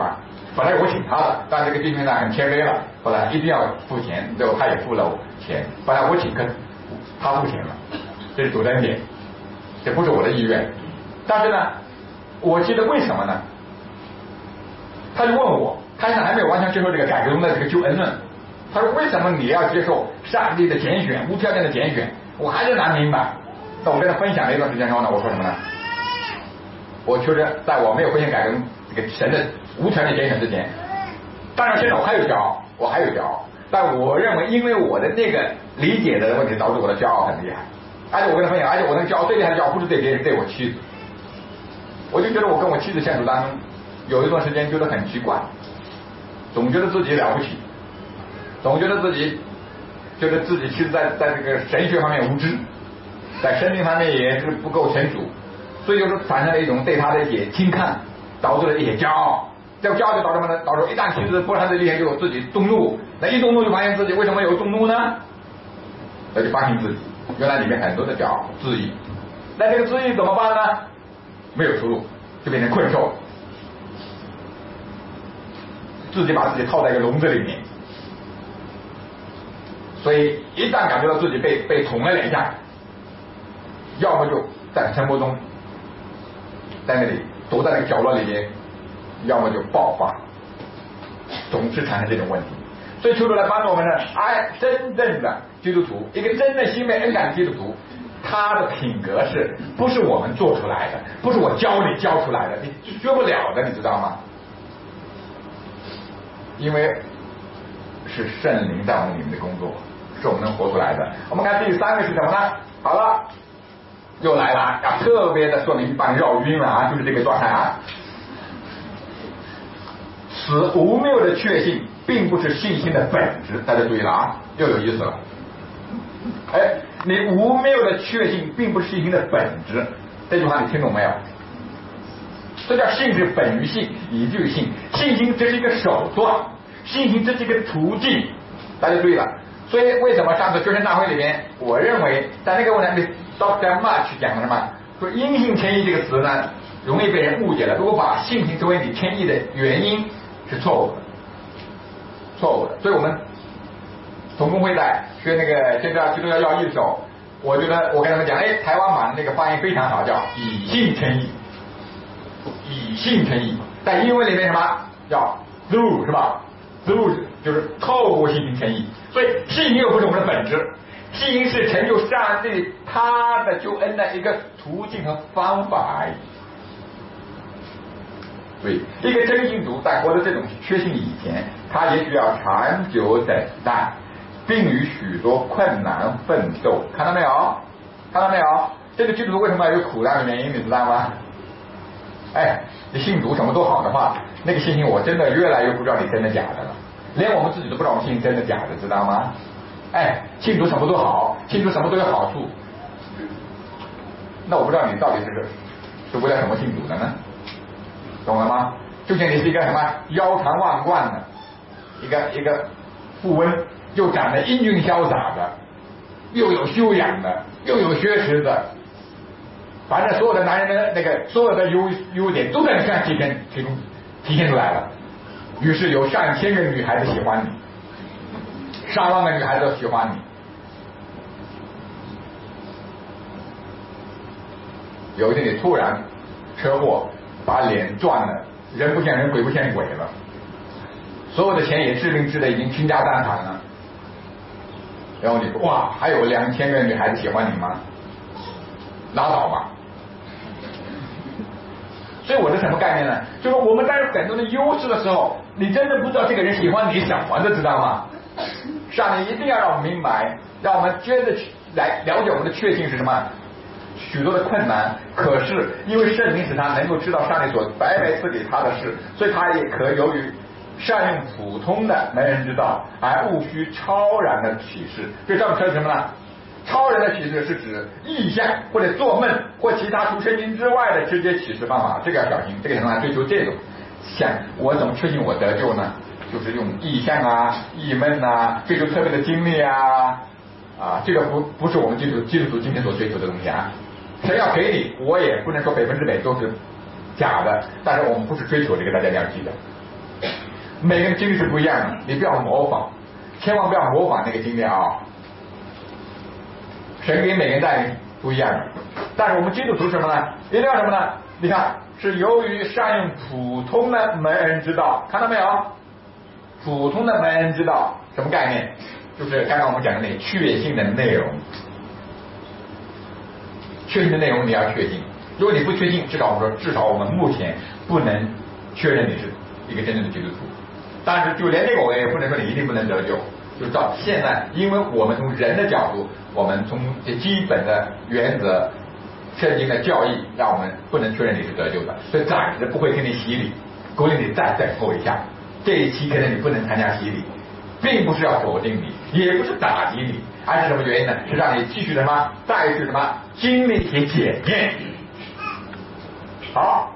本来我请他的，但这个弟兄呢很谦卑了，后来一定要付钱，最后他也付了钱。本来我请客，他付钱了，这是主的恩典，这不是我的意愿。但是呢，我记得为什么呢？他就问我，开始还没有完全接受这个改革中的这个救恩论。他说：“为什么你要接受上帝的拣选，无条件的拣选？”我还是难明白。那我跟他分享了一段时间之后呢，我说什么呢？我确实在我没有分享改革这个神的无条件拣选之前，当然现在我还有骄傲，我还有骄傲，但我认为因为我的那个理解的问题导致我的骄傲很厉害。而且我跟他分享，而且我那个骄傲最厉害的骄傲不是对别人，对我妻子。我就觉得我跟我妻子相处当中，有一段时间觉得很奇怪，总觉得自己了不起，总觉得自己觉得自己其实在在这个神学方面无知，在生命方面也是不够成熟，所以就是产生了一种对他的一些轻看，导致了一些骄傲。这个骄傲就导致什么呢？导致一旦妻子不让自己厉害，就自己动怒，那一动怒就发现自己为什么有动怒呢？那就发现自己原来里面很多的骄傲、质疑。那这个质疑怎么办呢？没有出路，就变成困兽，自己把自己套在一个笼子里面。所以一旦感觉到自己被被捅了两下，要么就在生活中在那里躲在那个角落里面，要么就爆发，总是产生这种问题。所以求主来帮助我们呢，哎，真正的基督徒，一个真正心被恩感的基督徒，他的品格是不是我们做出来的，不是我教你教出来的，你学不了的，你知道吗？因为是圣灵在我们里面的工作，是我们能活出来的。我们看第三个是什么呢？好了，又来了，要特别的说明把你绕晕了啊，就是这个状态啊。此无谬的确信并不是信心的本质，大家注意了啊，又有意思了。哎，你无谬的确信并不是信心的本质，这句话你听懂没有？这叫信是本于信，以至于信。信心这是一个手段，信心这是一个途径，大家注意了。所以为什么上次救生大会里面，我认为在那个问题里 ，Doctor March 讲的什么？说因信称义这个词呢，容易被人误解了。如果把信心作为你称义的原因，是错误的，错误的。所以我们同工会在学那个现在基督教要义的时候，我觉得我跟他们讲，哎，台湾版那个发音非常好，叫以信称义，以信称义，在英文里面什么叫 through 是吧 ？through 就是透过信心称义，所以信心又不是我们的本质，信心是成就上帝他的救恩的一个途径和方法而已。对，一个真信徒在获得这种确信以前，他也需要长久等待，并与许多困难奋斗。看到没有？看到没有？这个基督徒为什么要有苦难的原因，你知道吗？哎，你信主什么都好的话，那个信心我真的越来越不知道你真的假的了，连我们自己都不知道我们信心真的假的，知道吗？哎，信主什么都好，信主什么都有好处，那我不知道你到底是是为了什么信主的呢？懂了吗？就像你是一个什么腰缠万贯的一个一个富翁，又长得英俊潇洒的，又有修养的，又有学识的，反正所有的男人的那个所有的优优点都在你身上体现体体现出来了。于是有上千个女孩子喜欢你，上万个女孩子都喜欢你。有一天你突然车祸，把脸撞了，人不像人，鬼不像鬼了，所有的钱也支零支的已经倾家荡产了。然后你说哇，还有两千个女孩子喜欢你吗？拉倒吧。所以我是什么概念呢？就是我们在有很多的优势的时候，你真的不知道这个人喜欢你什么的，知道吗？上帝一定要让我们明白，让我们接着来了解我们的确信是什么。许多的困难，可是因为圣灵使他能够知道上帝所白白赐给他的事，所以他也可由于善用普通的没人知道，而务需超然的启示。这上面说什么呢？超人的启示是指意象或者做梦或其他除圣经之外的直接启示方法，这个要小心。这个很难追求这种像我怎么确信我得救呢？就是用意象啊、异梦啊，追求特别的经历啊啊，这个不不是我们基督基督徒今天所追求的东西啊。神要给你，我也不能说百分之百都是假的，但是我们不是追求这个，大家要记得。 每个人经历是不一样的，你不要模仿，千万不要模仿那个经历啊。神给每个人带领不一样的，但是我们基督徒什么呢？一定要什么呢？你看，是由于善用普通的门恩之道，看到没有？普通的门恩之道什么概念？就是刚刚我们讲的那确信的内容。确信的内容你要确信，如果你不确信，至少我们说，至少我们目前不能确认你是一个真正的基督徒。但是就连这个我也不能说你一定不能得救，就是到现在，因为我们从人的角度，我们从这基本的原则、圣经的教义，让我们不能确认你是得救的，所以暂时不会给你洗礼，鼓励你再等候一下。这一期可能你不能参加洗礼，并不是要否定你，也不是打击你，而是什么原因呢？是让你继续什么，再去什么经历一些检验。好。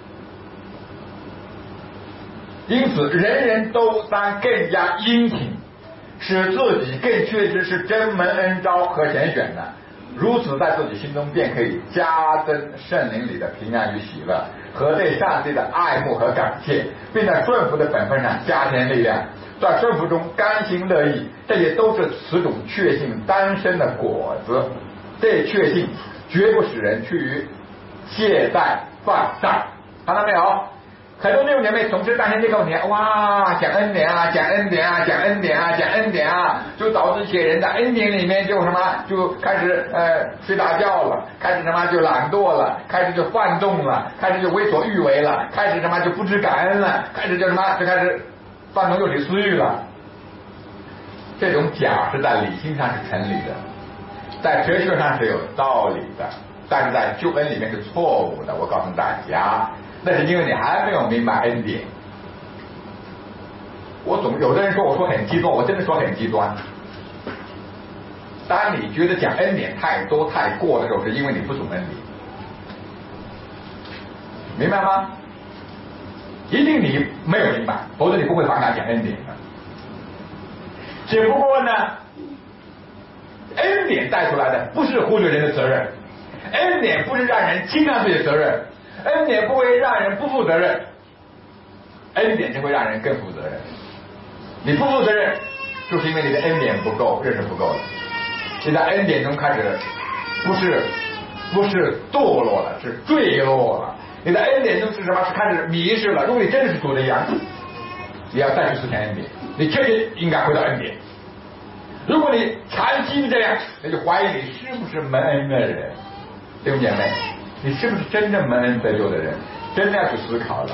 因此人人都当更加殷勤，使自己更确知是真门恩召和拣选的，如此在自己心中便可以加增圣灵里的平安与喜乐，和对上帝的爱慕和感谢，并在顺服的本分上加添力量，在顺服中甘心乐意，这些都是此种确信单身的果子。这确信绝不使人趋于懈怠放荡，看到没有？很多弟兄姐妹总是担心这个问题，哇，讲恩典啊，讲恩典啊，讲恩典啊，讲恩典啊，就导致一些人在恩典里面就什么，就开始呃睡大觉了，开始什么就懒惰了，开始就放纵了，开始就为所欲为了，开始什么就不知感恩了，开始就什么就开始放纵肉体私欲了。这种假是在理性上是成立的，在哲学上是有道理的，但是在救恩里面是错误的。我告诉大家。那是因为你还没有明白恩典。我总有的人说我说很极端，我真的说很极端。当你觉得讲恩典太多太过的时候，是因为你不懂恩典，明白吗？一定你没有明白，否则你不会反感讲恩典的。只不过呢，恩典带出来的不是忽略人的责任，恩典不是让人轻看自己的责任。恩典不会让人不负责任，恩典就会让人更负责任。你不负责任，就是因为你的恩典不够，认识不够了。你在恩典中开始不是不是堕落了，是坠落了。你的恩典中是什么？是开始迷失了。如果你真的是主的羊，你要再去思想恩典，你确实应该回到恩典。如果你长期这样，那就怀疑你是不是蒙恩的人，弟兄姐妹。你是不是真正蒙恩得救的人？真的要去思考了。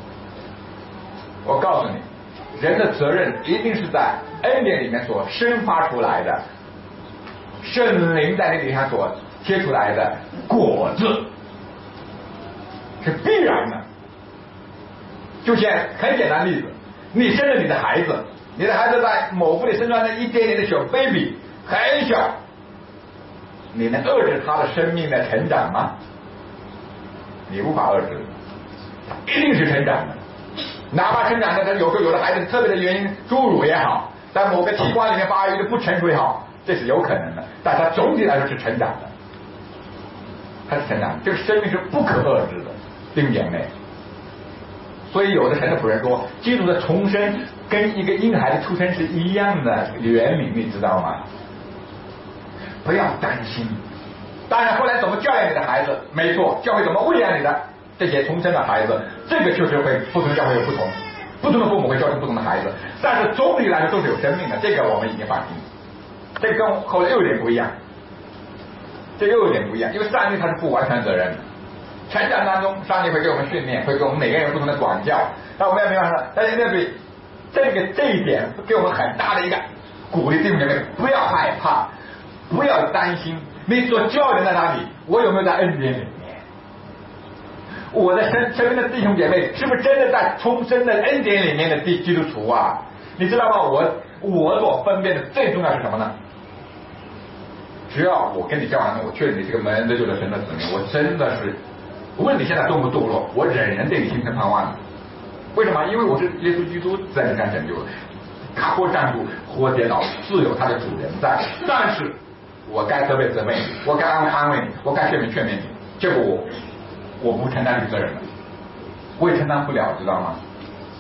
我告诉你，人的责任一定是在恩典里面所生发出来的，圣灵在那地上所结出来的果子，是必然的。就像很简单的例子，你生了你的孩子，你的孩子在某腹里生出来的一点点的小 baby， 很小，你能遏制他的生命的成长吗？你无法遏制，一定是成长的。哪怕成长的，有时候有的孩子特别的原因，侏儒也好，在某个器官里面发育的不成熟也好，这是有可能的。但它总体来说是成长的，它是成长的。这个生命是不可遏制的，弟兄姐妹。所以有的神的仆人说，基督的重生跟一个婴孩的出生是一样的原理，你知道吗？不要担心。当然后来怎么教育你的孩子，没错，教会怎么喂养你的这些重生的孩子，这个确实会不同的教会有不同，不同的父母会教出不同的孩子，但是总体来说都是有生命的，这个我们已经放心。这个跟后来又有点不一样，这又有点不一样，因为上帝他是负完全责任的。成长当中，上帝会给我们训练，会给我们每个人有不同的管教，但我们要明白了，但是面对这个这一点给我们很大的一个鼓励，弟兄姐妹，不要害怕，不要担心。你所教的在哪里？我有没有在恩典里面？我的身身边的弟兄姐妹是不是真的在重生的恩典里面的基基督徒啊？你知道吗？我我所分辨的最重要是什么呢？只要我跟你交往，我确认你这个蒙恩得救的神的子民，我真的是，无论你现在多么堕落，我仍然对你心生盼望。为什么？因为我是耶稣基督在你上拯救的，他或站住，或跌倒，自有他的主人在。但是我该责备责备你，我该安慰安慰你，我该劝勉劝勉你，结果我我不承担这个责任了，我也承担不了，知道吗？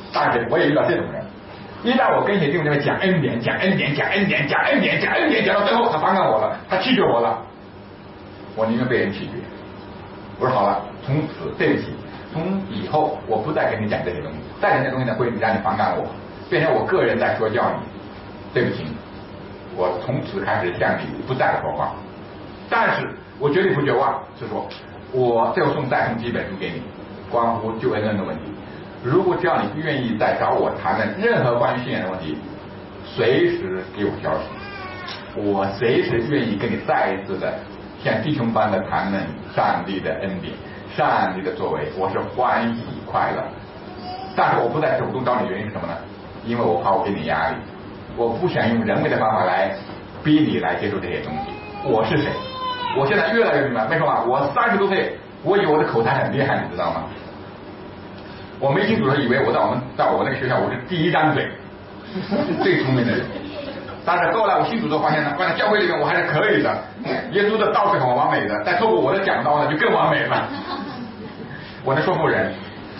但是我也遇到这种人，一旦我跟一些弟兄姊妹讲恩典，讲恩典，讲恩典，讲恩典，讲恩典，讲到最后他反感我了，他拒绝我了，我宁愿被人拒绝。我说好了，从此对不起，从以后我不再跟你讲这些东西，再讲这些东西呢会让你反感我，变成我个人在说教你。对不起，我从此开始向你不再说话。但是我绝对不绝望，是说我就送再送几本书给你，关乎救恩论的问题。如果只要你愿意再找我谈论任何关于信仰的问题，随时给我消息，我随时愿意跟你再一次的像弟兄般的谈论上帝的恩典、上帝的作为，我是欢喜快乐。但是我不再主动找你，原因是什么呢？因为我怕我给你压力，我不想用人为的方法来逼你来接受这些东西。我是谁？我现在越来越明白，为什么？我三十多岁，我以为我的口才很厉害，你知道吗？我没信主的时候以为我在我们在我那个学校我是第一张嘴，最聪明的人。但是后来我信主之后发现呢，放在教会里面我还是可以的。耶稣的道是很完美的，但透过我的讲道呢就更完美了。我能说服人。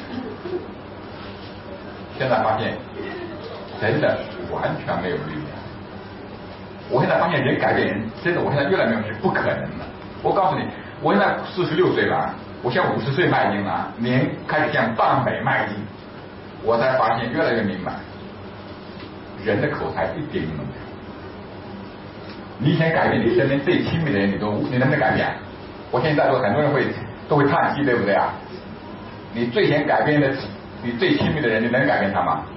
现在发现真的完全没有力量。我现在发现人改变人，真的，我现在越来越是不可能的。我告诉你，我现在四十六岁了，我向五十岁迈进了，年开始向半百迈进，我才发现越来越明白，人的口才一点用没有。你想改变你身边最亲密的人，你都你能不能改变？我现在在座很多人会都会叹息，对不对啊？你最想改变的，你最亲密的人，你能改变他吗？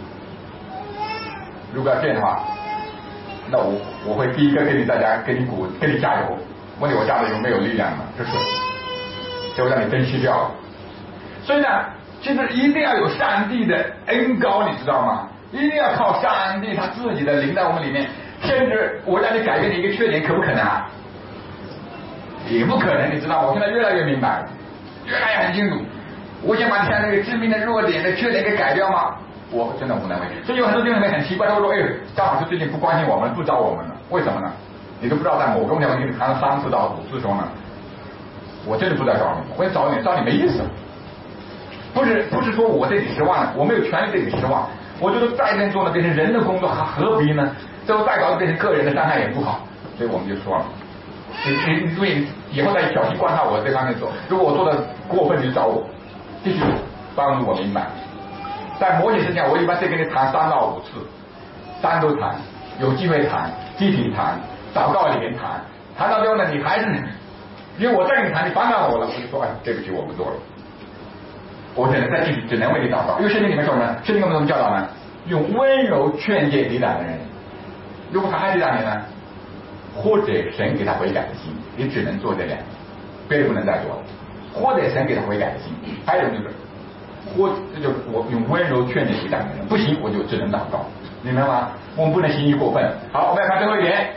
如果要这样的话，那我我会第一个跟你大家跟你鼓跟你加油，问你我加的油没有力量了，就是就让你珍惜掉了。所以呢，其实一定要有上帝的恩膏，你知道吗？一定要靠上帝他自己的灵在我们里面。甚至我让你改变的一个缺点，可不可能啊？也不可能，你知道吗？我现在越来越明白，越来越很清楚。我想把你像那个致命的弱点的缺点给改掉吗？我真的无能为力。所以有很多弟兄姊妹很奇怪，他会说：“哎，张老师最近不关心我们，不找我们了，为什么呢？你都不知道在某个问题上跟你谈了三次到五次说呢，我真的不在找你，我要找你，找你没意思。不是不是说我对你失望了，我没有权利对你失望。我觉得再这样做呢，变成人的工作，还何必呢？最后再搞变成个人的伤害也不好。所以我们就说了，你你注意以后再小心观察我这方面做，如果我做的过分，你就找我，继续帮助我明白。在某些事情我一般得跟你谈三到五次，单独谈，有机会谈，集体谈，祷告里面谈，谈到最后呢，你还是因为我再跟你谈，你反感我了，我就说哎，对不起，我不做了。我只能再继续，只能为你祷告。因为圣经里面说什么？圣经里面怎么教导呢？用温柔劝诫抵挡的人。如果他还抵挡你呢，或者神给他悔改的心，你只能做这两个，别的不能再做了。或者神给他悔改的心，还有就是，或这就是我用温柔劝诫抵挡的人，不行我就只能祷告，明白吗？我们不能行医过分。好，我们来看最后一点，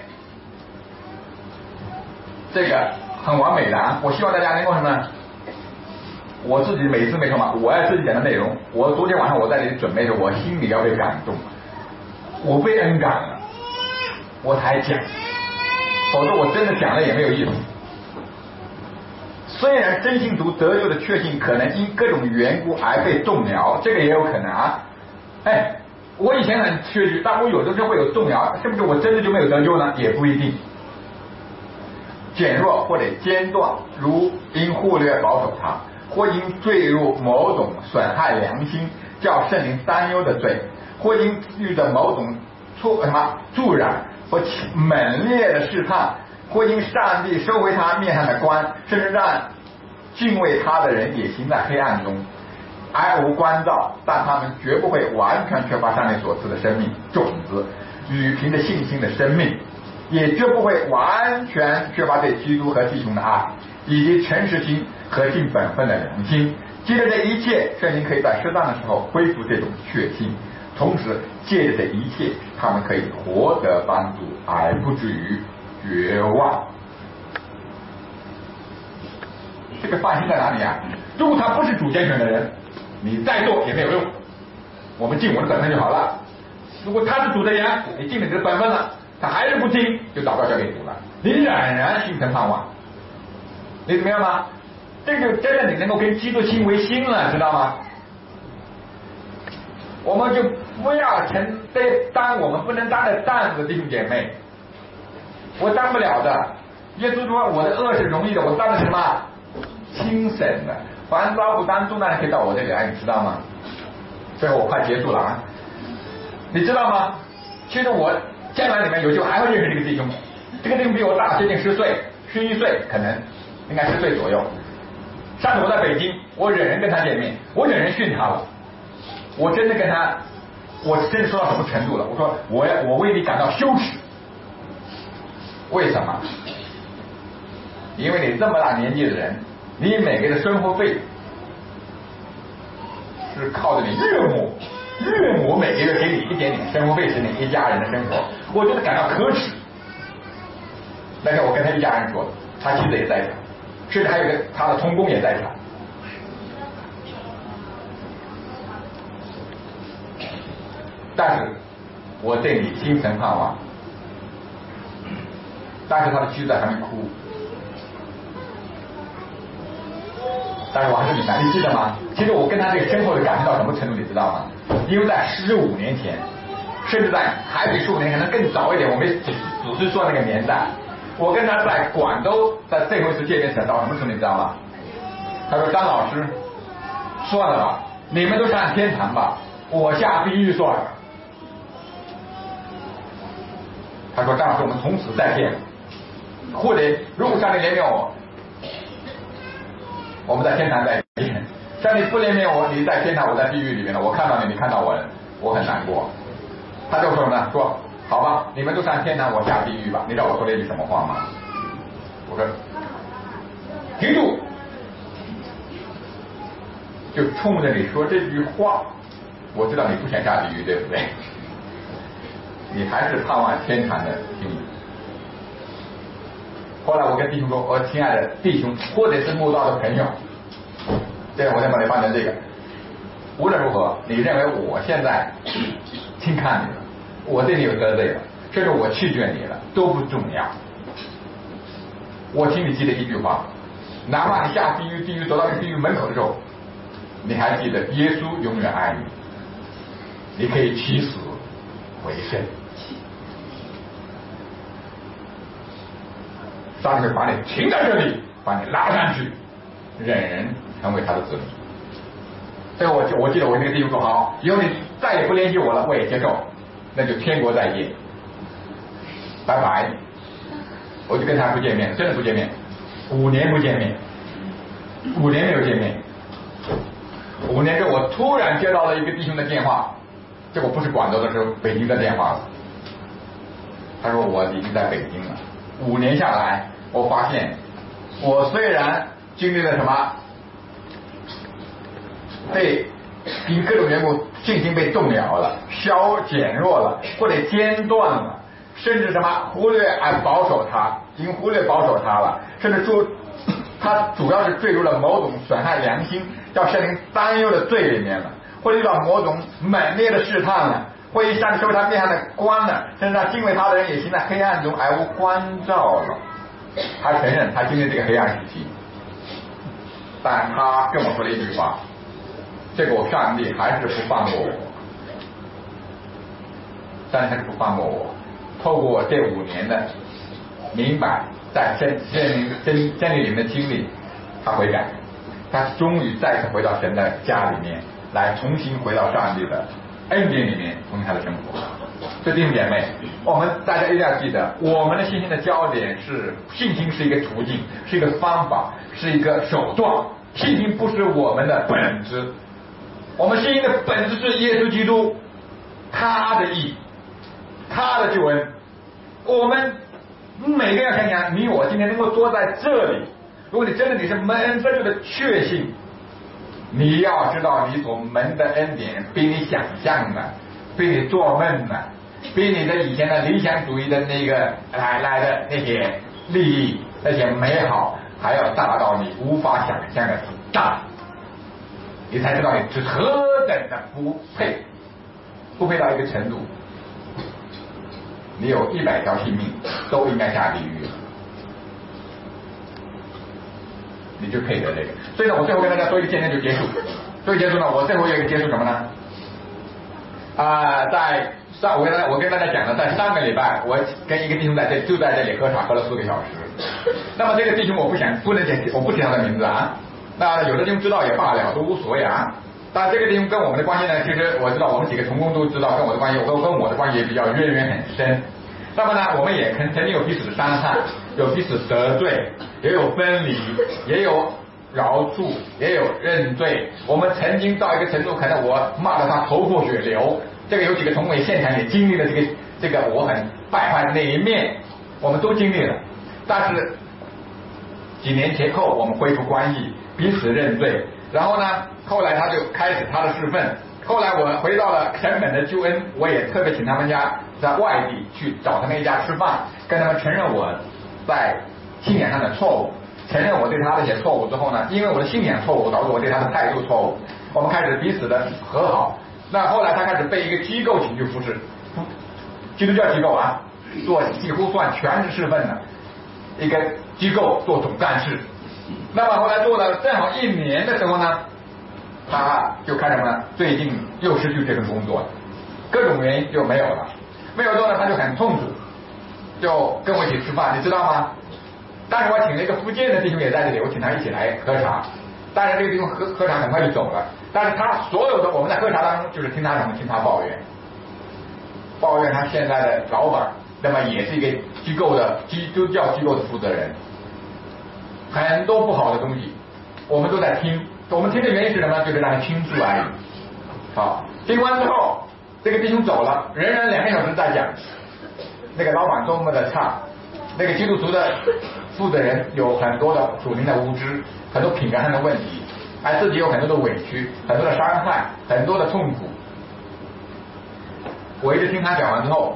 这个很完美的啊！我希望大家能够什么呢？我自己每次没说嘛，我要自己讲的内容。我昨天晚上我在这里准备的时候，我心里要被感动，我被恩感了，我才讲，否则我真的讲了也没有意思。虽然真信徒得救的确信可能因各种缘故而被动摇，这个也有可能啊。哎，我以前很确据，但我有的时候会有动摇，是不是我真的就没有得救呢？也不一定。减弱或者间断，如因忽略保守他，或因坠入某种损害良心、叫圣灵担忧的罪，或因遇到某种触什么助染或猛烈的试探，或因上帝收回他面上的光，甚至让敬畏他的人也行在黑暗中，而无光照，但他们绝不会完全缺乏上帝所赐的生命种子与凭着信心的生命，也绝不会完全缺乏对基督和弟兄的爱，以及诚实心和尽本分的良心。借着这一切，圣灵可以在适当的时候恢复这种确信，同时借着这一切，他们可以获得帮助，而不至于绝望。这个放心在哪里啊？如果他不是主拣选的人，你再做也没有用，我们尽我的本分就好了。如果他是主的人，你尽了你的本分了，他还是不听，就祷告交给主了，你仍然心存盼望，你怎么样吗？这个真的你能够跟基督心为心了，知道吗？ 我们就不要承担我们不能担的担子，弟兄姐妹，我担不了的。耶稣说我的恶是容易的，我担的是什么？轻省的。凡劳苦担重担的可以到我这里来，你知道吗？最后我快结束了啊，你知道吗？其实我将来里面有机会还会认识这个弟兄，这个弟兄比我大接近十岁，十一岁可能，应该十岁左右。上次我在北京，我忍人跟他见面，我忍人训他了，我真的跟他，我真的说到什么程度了？我说我我为你感到羞耻，为什么？因为你这么大年纪的人，你每个月的生活费是靠着你岳母，岳母每个月给你一点点生活费是你一家人的生活，我觉得感到可耻。那天我跟他一家人说，他妻子也在场，甚至还有个他的同工也在场。但是我对你心存盼望，但是他的妻子在旁边哭，但是我还是明白，你记得吗？其实我跟他这个深厚的感情到什么程度，你知道吗？因为在十五年前，甚至在还比十五年前可能更早一点，我们只只是说那个年代，我跟他在广州在最后一次见面时到什么程度，你知道吗？他说：“张老师，算了吧，你们都上天堂吧，我下地狱算了。”他说：“张老师，我们从此再见，或者如果上帝怜悯我，我们在天堂再见；上帝不怜悯我，你在天堂，我在地狱里面了。我看到你，你看到我了，我很难过。”他就说什么呢？说好吧，你们都上天堂，我下地狱吧。你知道我说了一句什么话吗？我说停住，就冲着你说这句话，我知道你不想下地狱，对不对？你还是盼望天堂的心理。后来我跟弟兄说：“我亲爱的弟兄，或者是慕道的朋友，这个我再把你换成这个。无论如何，你认为我现在轻看你了，我对你有得罪了，甚至我弃绝你了，都不重要。我请你记得一句话，哪怕你下地狱，地狱走到地狱门口的时候，你还记得耶稣永远爱你，你可以起死回生。上帝会把你停在这里，把你拉上去，忍人成为他的子民。所以我我记得我那个弟兄说好，以后你再也不联系我了，我也接受，那就天国再见，拜拜。我就跟他不见面，真的不见面，五年不见面，五年没有见面。五年之后，我突然接到了一个弟兄的电话，结果不是广州的，是北京的电话了。他说我已经在北京了。五年下来，我发现我虽然经历了什么，被因各种缘故信心被动摇了，消减弱了，或者间断了，甚至什么忽略啊保守他，已经忽略保守他了，甚至说他主要是坠入了某种损害良心、要圣灵担忧的罪里面了，或者遇到某种猛烈的试探了。或一下收他面上的光了，甚至他敬畏他的人也行在黑暗中而无光照了。他承认他经历这个黑暗时期，但他跟我说了一句话：这个我上帝还是不放过我，上帝还是不放过我。透过我这五年的明白，在真真真真理里面的经历，他悔改，他终于再次回到神的家里面，来重新回到上帝的恩典里面，重新他的生活。所以弟兄姐妹，我们大家一定要记得，我们的信心的焦点是信心是一个途径，是一个方法，是一个手段。信心不是我们的本质，我们信心的本质是耶稣基督，他的义，他的救恩。我们每个人想想，你我今天能够坐在这里，如果你真的你是蒙恩得救的确信，你要知道你所蒙的恩典比你想象的，比你做梦的，比你的以前的理想主义的那个来来的那些利益、那些美好，还要大到你无法想象的大，你才知道你是何等的不配，不配到一个程度，你有一百条性命都应该下地狱，你就配得这个。所以呢，我最后跟大家做一个见证就结束。所以结束呢，我最后有一个结束什么呢？ 啊、呃，在上我跟大家我跟大家讲了，在上个礼拜我跟一个弟兄在这就在这里喝茶喝了四个小时。那么这个弟兄我不想不能讲，我不提他的名字啊。那有的弟兄知道也罢了，都无所谓啊。但这个弟兄跟我们的关系呢，其实我知道我们几个同工都知道，跟我的关系，我跟我的关系也比较渊源很深。那么呢，我们也曾曾经有彼此的伤害，有彼此得罪，也有分离，也有饶恕，也有认罪。我们曾经到一个程度，可能我骂得他头破血流。这个有几个同委现场也经历了这个这个我很败坏的那一面，我们都经历了。但是几年前后，我们恢复关系，彼此认罪。然后呢，后来他就开始他的侍奉。后来我回到了成本的救恩，我也特别请他们家在外地去找他们一家吃饭，跟他们承认我在信仰上的错误，承认我对他的一些错误之后呢，因为我的信仰错误导致我对他的态度错误，我们开始彼此的和好。那后来他开始被一个机构请去服侍，基督教机构啊，做几乎算全职侍奉的一个机构做总干事。那么后来做了正好一年的时候呢，他就开始什么呢？最近又失去这份工作了，各种原因就没有了。没有之后呢，他就很痛苦，就跟我一起吃饭，你知道吗？但是我请了一个福建的弟兄也在这里，我请他一起来喝茶。当然这个弟兄喝喝茶很快就走了，但是他所有的我们在喝茶当中就是听他什么，听他抱怨，抱怨他现在的老板，那么也是一个机构的基督教机构的负责人，很多不好的东西，我们都在听。我们听的原因是什么？就是让他倾诉而已。好，听完之后，这个弟兄走了，仍然两个小时在讲那个老板多么的差，那个基督徒的负责人有很多的属灵的无知，很多品格上的问题，而自己有很多的委屈，很多的伤害，很多的痛苦。我一直听他讲完之后，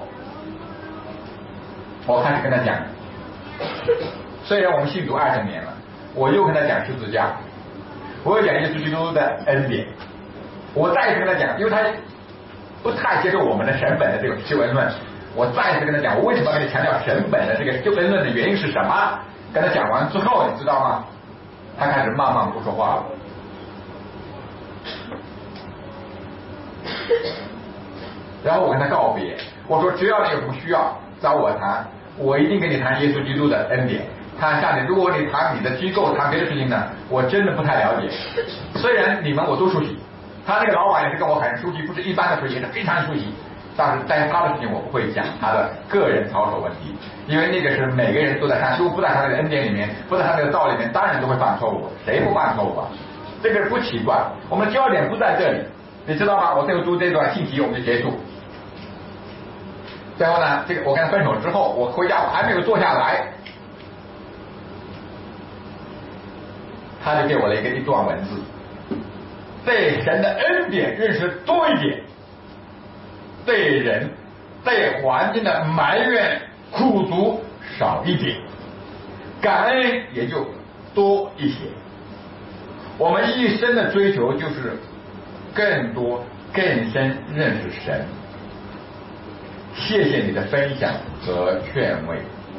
我开始跟他讲，虽然我们信主二十年了，我又跟他讲十字架，我又讲耶稣基督的恩典，我再一次跟他讲，因为他不太接受我们的神本的这个救恩论，我再一次跟他讲，我为什么跟你强调神本的这个救恩论的原因是什么？跟他讲完之后，你知道吗？他开始慢慢不说话了。然后我跟他告别，我说只要你有什么需要找我谈，我一定跟你谈耶稣基督的恩典。他下面如果你谈你的机构谈别的事情呢，我真的不太了解。虽然你们我都熟悉，他那个老板也是跟我很熟悉，不是一般的熟悉，也是非常熟悉。但是在他的事情我不会讲他的个人操守问题，因为那个是每个人都在看，如果不在他那个恩典里面，不在他那个道里面，当然都会犯错误，谁不犯错误啊？这个不奇怪，我们的焦点不在这里，你知道吗？我最后读这段信息我们就结束。最后呢，这个我跟他分手之后，我回家我还没有坐下来，他就给我了一个一段文字，对神的恩典认识多一点，对人对环境的埋怨苦毒少一点，感恩也就多一些。我们一生的追求就是更多更深认识神。谢谢你的分享和劝慰。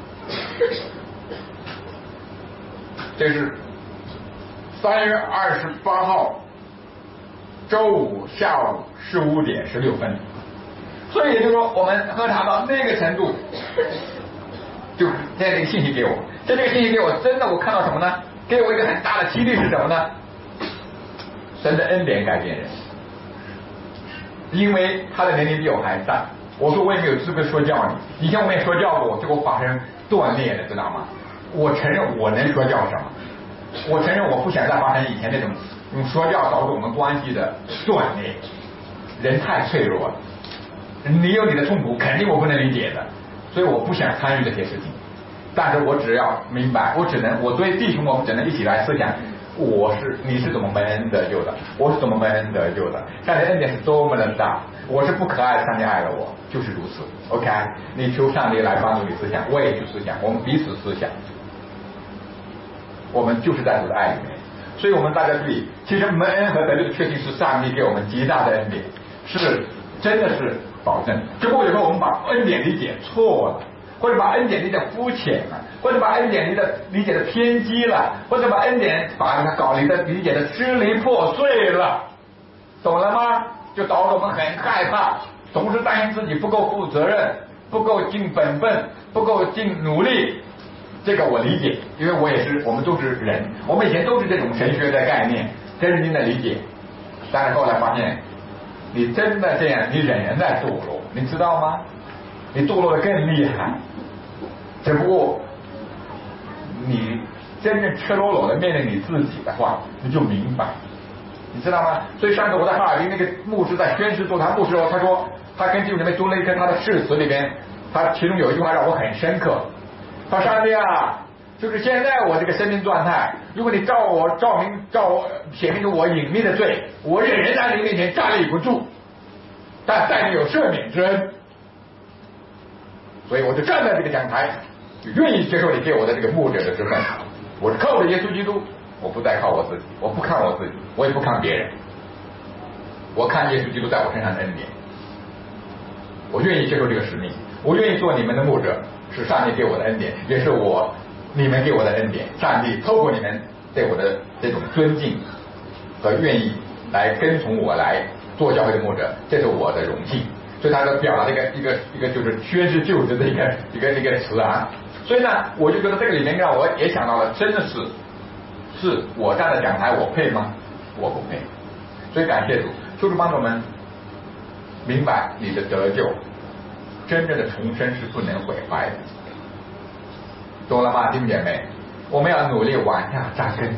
这是三月二十八号周五下午十五点十六分。所以也就是说，我们喝茶到那个程度，就是这个信息给我，这这个信息给我，真的我看到什么呢？给我一个很大的激励是什么呢？神的恩典改变人，因为他的年龄比我还大。我说我也没有资格说教你，以前我也说教过，结果发生断裂了，知道吗？我承认我能说教什么，我承认我不想再发生以前那种用说教导致我们关系的断裂。人太脆弱了，你有你的痛苦，肯定我不能理解的，所以我不想参与这些事情。但是我只要明白，我只能我对弟兄我们只能一起来思想，我是你是怎么蒙恩得救的，我是怎么蒙恩得救的，上帝恩典是多么的大，我是不可爱的，上帝爱了我，就是如此。 OK， 你求上帝来帮助你思想，我也去思想，我们彼此思想，我们就是在主的爱里面。所以我们大家注意，其实蒙恩和得救的确信是上帝给我们极大的恩典，是真的是保证。只不过有时候我们把恩典理解错了，或者把恩典理解肤浅了，或者把恩典理解理解的偏激了，或者把恩典把它搞理的理解的支离破碎了，懂了吗？ 就导致我们很害怕，总是担心自己不够负责任，不够尽本分，不够尽努力。这个我理解，因为我也是，我们都是人，我们以前都是这种神学的概念，真心的理解。但是后来发现，你真的这样，你仍然在堕落，你知道吗？你堕落的更厉害。只不过你真正赤裸裸的面对你自己的话，你就明白，你知道吗？所以上次我在哈尔滨，那个牧师在宣誓座谈牧师哦，他说他跟弟兄姐妹读了一个他的誓词里边，他其中有一句话让我很深刻，他说上帝啊，就是现在我这个生命状态，如果你照我照明照我显明出我隐秘的罪，我仍然在你面前站立不住，但在你有赦免之恩，所以我就站在这个讲台，愿意接受你给我的这个牧者的职分。我是靠着耶稣基督，我不再靠我自己，我不看我自己，我也不看别人，我看耶稣基督在我身上的恩典。我愿意接受这个使命，我愿意做你们的牧者，是上帝给我的恩典，也是我你们给我的恩典。上帝透过你们对我的这种尊敬和愿意来跟从我来做教会的牧者，这是我的荣幸。所以他就表达了一个一个一个就是宣誓就职的一个一个一个词啊。所以呢，我就觉得这个里面让我也想到了，真的是是我站在讲台，我配吗？我不配。所以感谢主，求主帮助我们明白你的得救，真正的重生是不能毁坏的，懂了吗，弟兄姐妹？我们要努力往下扎根，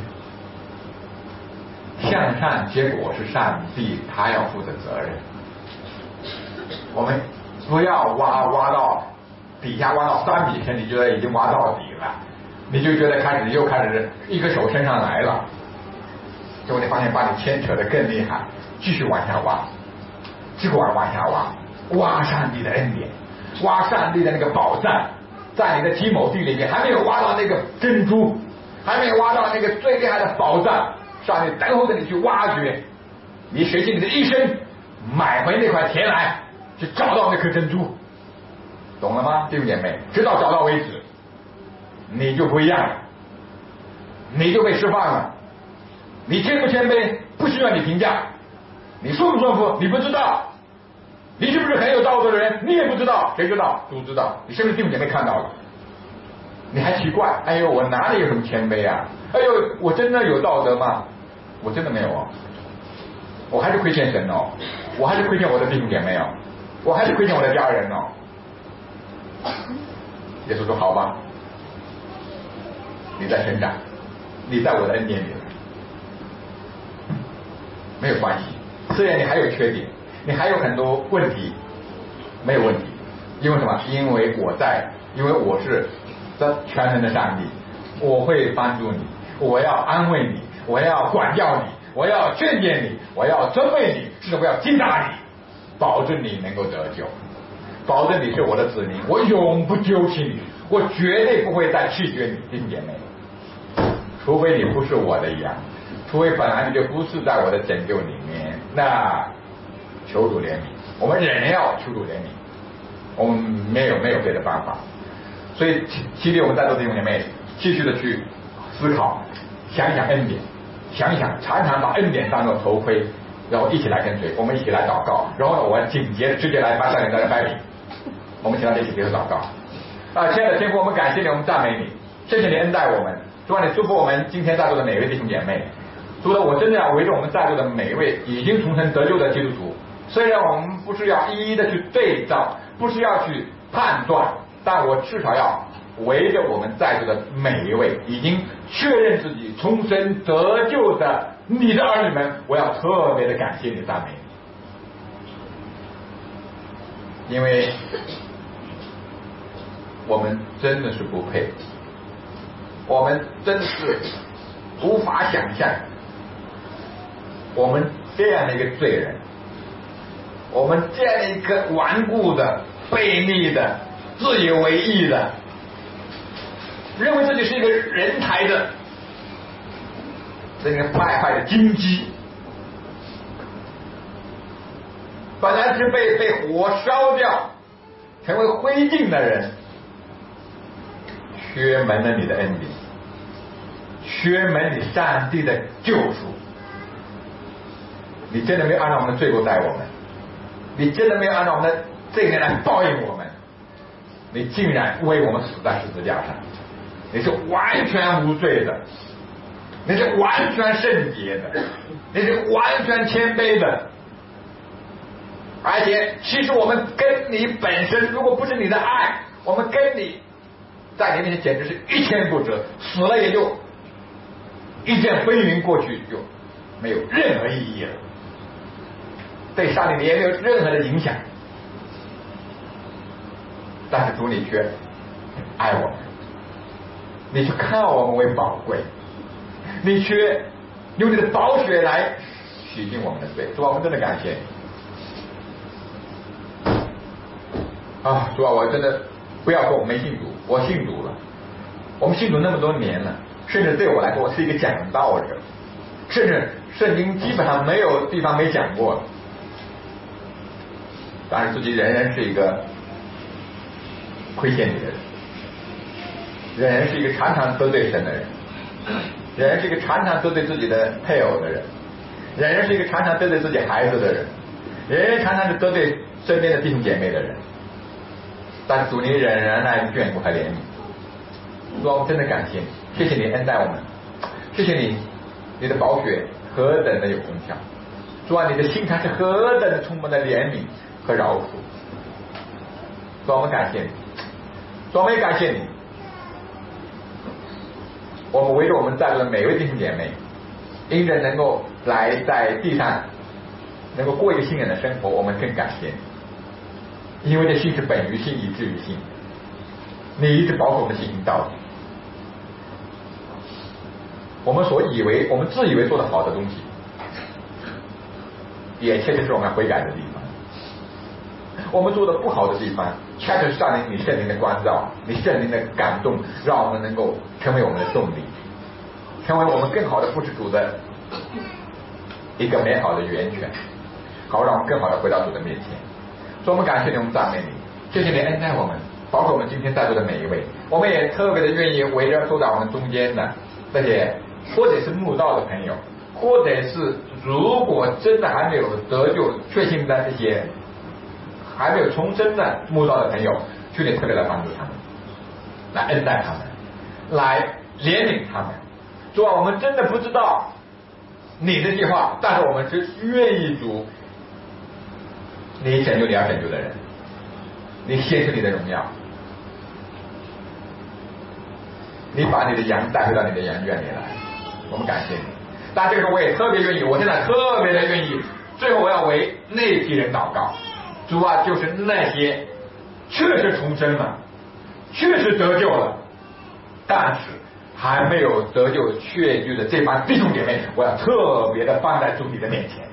向上结果是上帝他要负的责任。我们不要挖挖到底下，挖到三米深，你觉得已经挖到底了，你就觉得开始又开始一个手伸上来了，结果你发现把你牵扯得更厉害，继续往下挖，继续往往下挖，挖上帝的恩典，挖上帝的那个宝藏，在你的基某地里面还没有挖到那个珍珠，还没有挖到那个最厉害的宝藏，上帝等候着你去挖掘，你舍弃你的一生买回那块田来，去找到那颗珍珠，懂了吗，弟兄姐妹？直到找到为止，你就不一样了，你就被释放了。你谦不谦卑不需要你评价，你顺不顺服你不知道，你是不是很有道德的人你也不知道，谁知道？主知道。你是不是弟兄姐妹看到了？你还奇怪，哎呦，我哪里有什么谦卑啊？哎呦，我真的有道德吗？我真的没有哦，我还是亏欠神哦，我还是亏欠我的弟兄姐妹哦，我还是亏欠我的家人哦。耶稣说好吧，你在成长，你在我的恩典里，没有关系。虽然你还有缺点，你还有很多问题，没有问题。因为什么？因为我在，因为我是这全能的上帝，我会帮助你，我要安慰你，我要管教你，我要劝诫你，我要责备你，甚至我要击打你，保证你能够得救，保证你是我的子民，我永不丢弃你，我绝对不会再弃绝你，弟兄姐妹，除非你不是我的羊，除非本来你就不是在我的拯救里面，那求主怜悯，我们仍然要求主怜悯，我们没有没有别的办法。所以激励我们在座的弟兄姐妹继续的去思考，想想恩典，想一想，常常把恩典当作头盔，然后一起来跟随，我们一起来祷告。然后呢，我紧接着直接来把带领大家带领，我们请大家一起接受祷告。啊，亲爱的天父，我们感谢你，我们赞美你，谢谢你恩待我们，主啊，你祝福我们今天在座的每一位弟兄姐妹。主啊，我真的要围着我们在座的每一位已经重生得救的基督徒，虽然我们不是要一一的去对照，不是要去判断，但我至少要围着我们在座的每一位已经确认自己重生得救的你的儿女们，我要特别的感谢你，赞美你，因为我们真的是不配，我们真的是无法想象，我们这样的一个罪人，我们这样的一个顽固的、悖逆的、自以为意的，认为自己是一个人才的这个败坏的荆棘，本来是被被火烧掉成为灰烬的人，缺门了你的恩典，缺门你上帝的救赎， 你真的没有按照我们的罪过待我们，你真的没有按照我们的罪孽来报应我们，你竟然为我们死在十字架上，你是完全无罪的，你是完全圣洁的，你是完全谦卑的。而且其实我们跟你本身，如果不是你的爱，我们跟你在你面前简直是一钱不值，死了也就一阵飞云过去，就没有任何意义了，对上帝也没有任何的影响。但是主你却爱我们，你却看我们为宝贵，你却用你的宝血来洗净我们的罪。主啊，我们真的感谢你啊！主啊，我真的不要说我没信主，我信主了，我们信主那么多年了，甚至对我来说，我是一个讲道者，甚至圣经基本上没有地方没讲过，但是自己仍然是一个亏欠你的人，仍然是一个常常得罪神的人，仍然是一个常常得罪自己的配偶的人，仍然是一个常常得罪自己孩子的人，仍然常常是得罪身边的弟兄姐妹的人。但主你仍然来眷顾和怜悯，主啊，我们真的感谢你，谢谢你恩待我们，谢谢你，你的宝血何等的有功效，主啊，你的心肠是何等的充满了怜悯和饶恕。主啊，我们感谢你，主啊，我们也感谢你，我们围着我们在座的每位弟兄姐妹，因着能够来在地上能够过一个信仰的生活，我们更感谢你。因为这信是本于信以至于信，你一直保守我们的信心到底。我们所以为我们自以为做的好的东西，也确实是我们要悔改的地方。我们做的不好的地方，恰恰是上帝你圣灵的关照，你圣灵的感动，让我们能够成为我们的动力，成为我们更好的服侍主的一个美好的源泉，好让我们更好的回到主的面前。所以我们感谢你，我们赞美你，谢谢你恩待我们，包括我们今天在座的每一位，我们也特别的愿意围着坐在我们中间的那些或者是慕道的朋友，或者是如果真的还没有得救确信的这些还没有重生的慕道的朋友，求你特别来帮助他们，来恩待他们，来怜悯他们。主啊，我们真的不知道你的计划，但是我们是愿意主你拯救你要拯救的人，你献出你的荣耀，你把你的羊带回到你的羊圈里来，我们感谢你。但这个时候我也特别愿意，我现在特别的愿意，最后我要为那批人祷告。主啊，就是那些确实重生了，确实得救了，但是还没有得救确据的这帮弟兄姐妹，我要特别的放在主你的面前，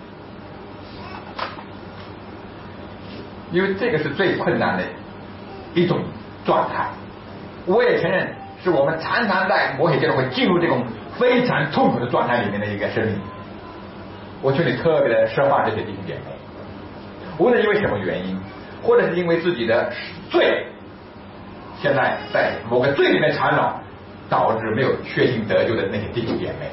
因为这个是最困难的一种状态。我也承认是我们常常在某些阶段会进入这种非常痛苦的状态里面的一个生命。我求你特别的释放这些弟兄姐妹，无论因为什么原因，或者是因为自己的罪，现在在某个罪里面缠绕，导致没有确信得救的那些弟兄姐妹，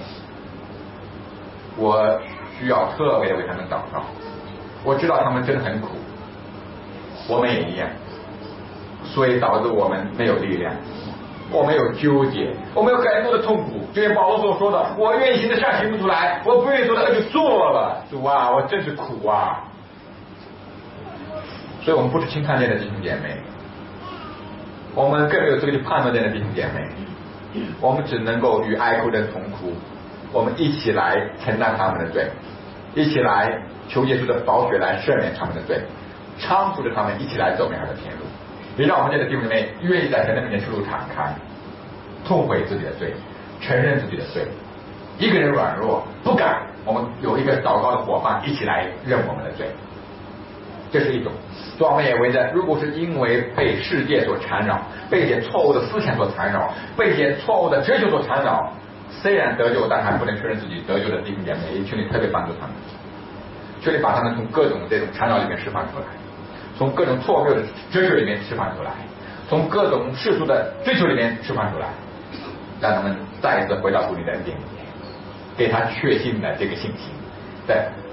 我需要特别的为他们祷告。我知道他们真的很苦，我们也一样，所以导致我们没有力量，我们有纠结，我们有很多的痛苦。就像保罗所说的，我愿意行的善行不出来，我不愿意做的恶就做了。主啊，我真是苦啊！所以我们不是轻看见的弟兄姐妹，我们更没有资格去判断这样的弟兄姐妹，我们只能够与哀哭的同哭，我们一起来承担他们的罪，一起来求耶稣的宝血来赦免他们的罪，搀扶着他们一起来走美好的天路。也让我们这个弟兄姐妹愿意在神的面前赤露敞开，痛悔自己的罪，承认自己的罪。一个人软弱不敢，我们有一个祷告的伙伴一起来认我们的罪，这是一种。所以我们也围着，如果是因为被世界所缠绕，被一些错误的思想所缠绕，被一些错误的追求所缠绕，虽然得救但还不能承认自己得救的弟兄姐妹，也求你特别帮助他们，求你把他们从各种这种缠绕里面释放出来，从各种错误的追求里面释放出来，从各种世俗的追求里面释放出来，让他们再一次回到主你的恩典里面，给他确信的这个信心，在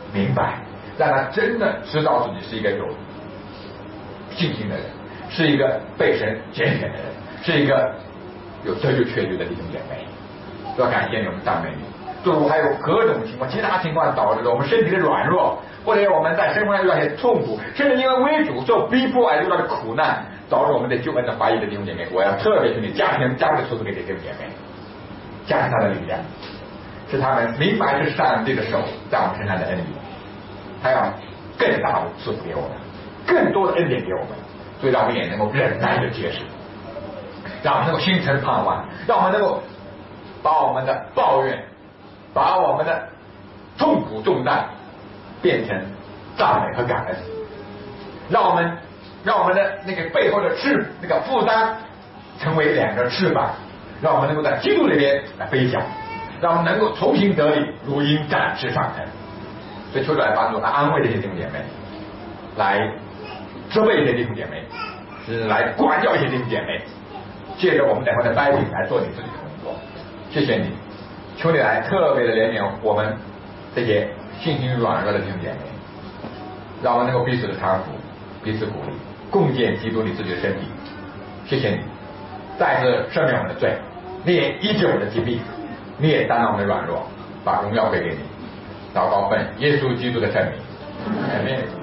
明白，让他真的知道自己是一个有信心的人，是一个被神拣选的人，是一个有得救确据的弟兄姐妹。要感谢你们赞美你。主，还有各种情况，其他情况导致了我们身体的软弱，或者我们在生活上遇到一些痛苦，甚至因为为主受逼迫而遇到的苦难，导致我们对救恩的怀疑的弟兄姐妹，我要特别求你加添加倍的祝福给这些弟兄姐妹，加上他的力量，使他们明白是上帝的手在我们身上的恩典，还要更大的祝福给我们，更多的恩典给我们，所以让我们也能够忍耐的接受，让我们能够心存盼望，让我们能够把我们的抱怨，把我们的痛苦重担变成赞美和感恩，让我们让我们的那个背后的翅那个负担成为两个翅膀，让我们能够在基督里边来飞翔，让我们能够重新得力，如鹰展翅上腾。所以求主来帮助，来安慰这些弟兄姐妹，来责备一些弟兄姐妹，来管教一些弟兄姐妹，借着我们等会的掰饼来做你自己的工作。谢谢你，求你来特别的怜悯我们这些信心软弱的弟兄姐妹，让我们能够彼此的搀扶，彼此鼓励，共建基督你自己的身体。谢谢你，再次赦免我们的罪，你也医治我们的疾病，你也担当我们的软弱，把荣耀归给你。祷告奉耶稣基督的圣名，阿门。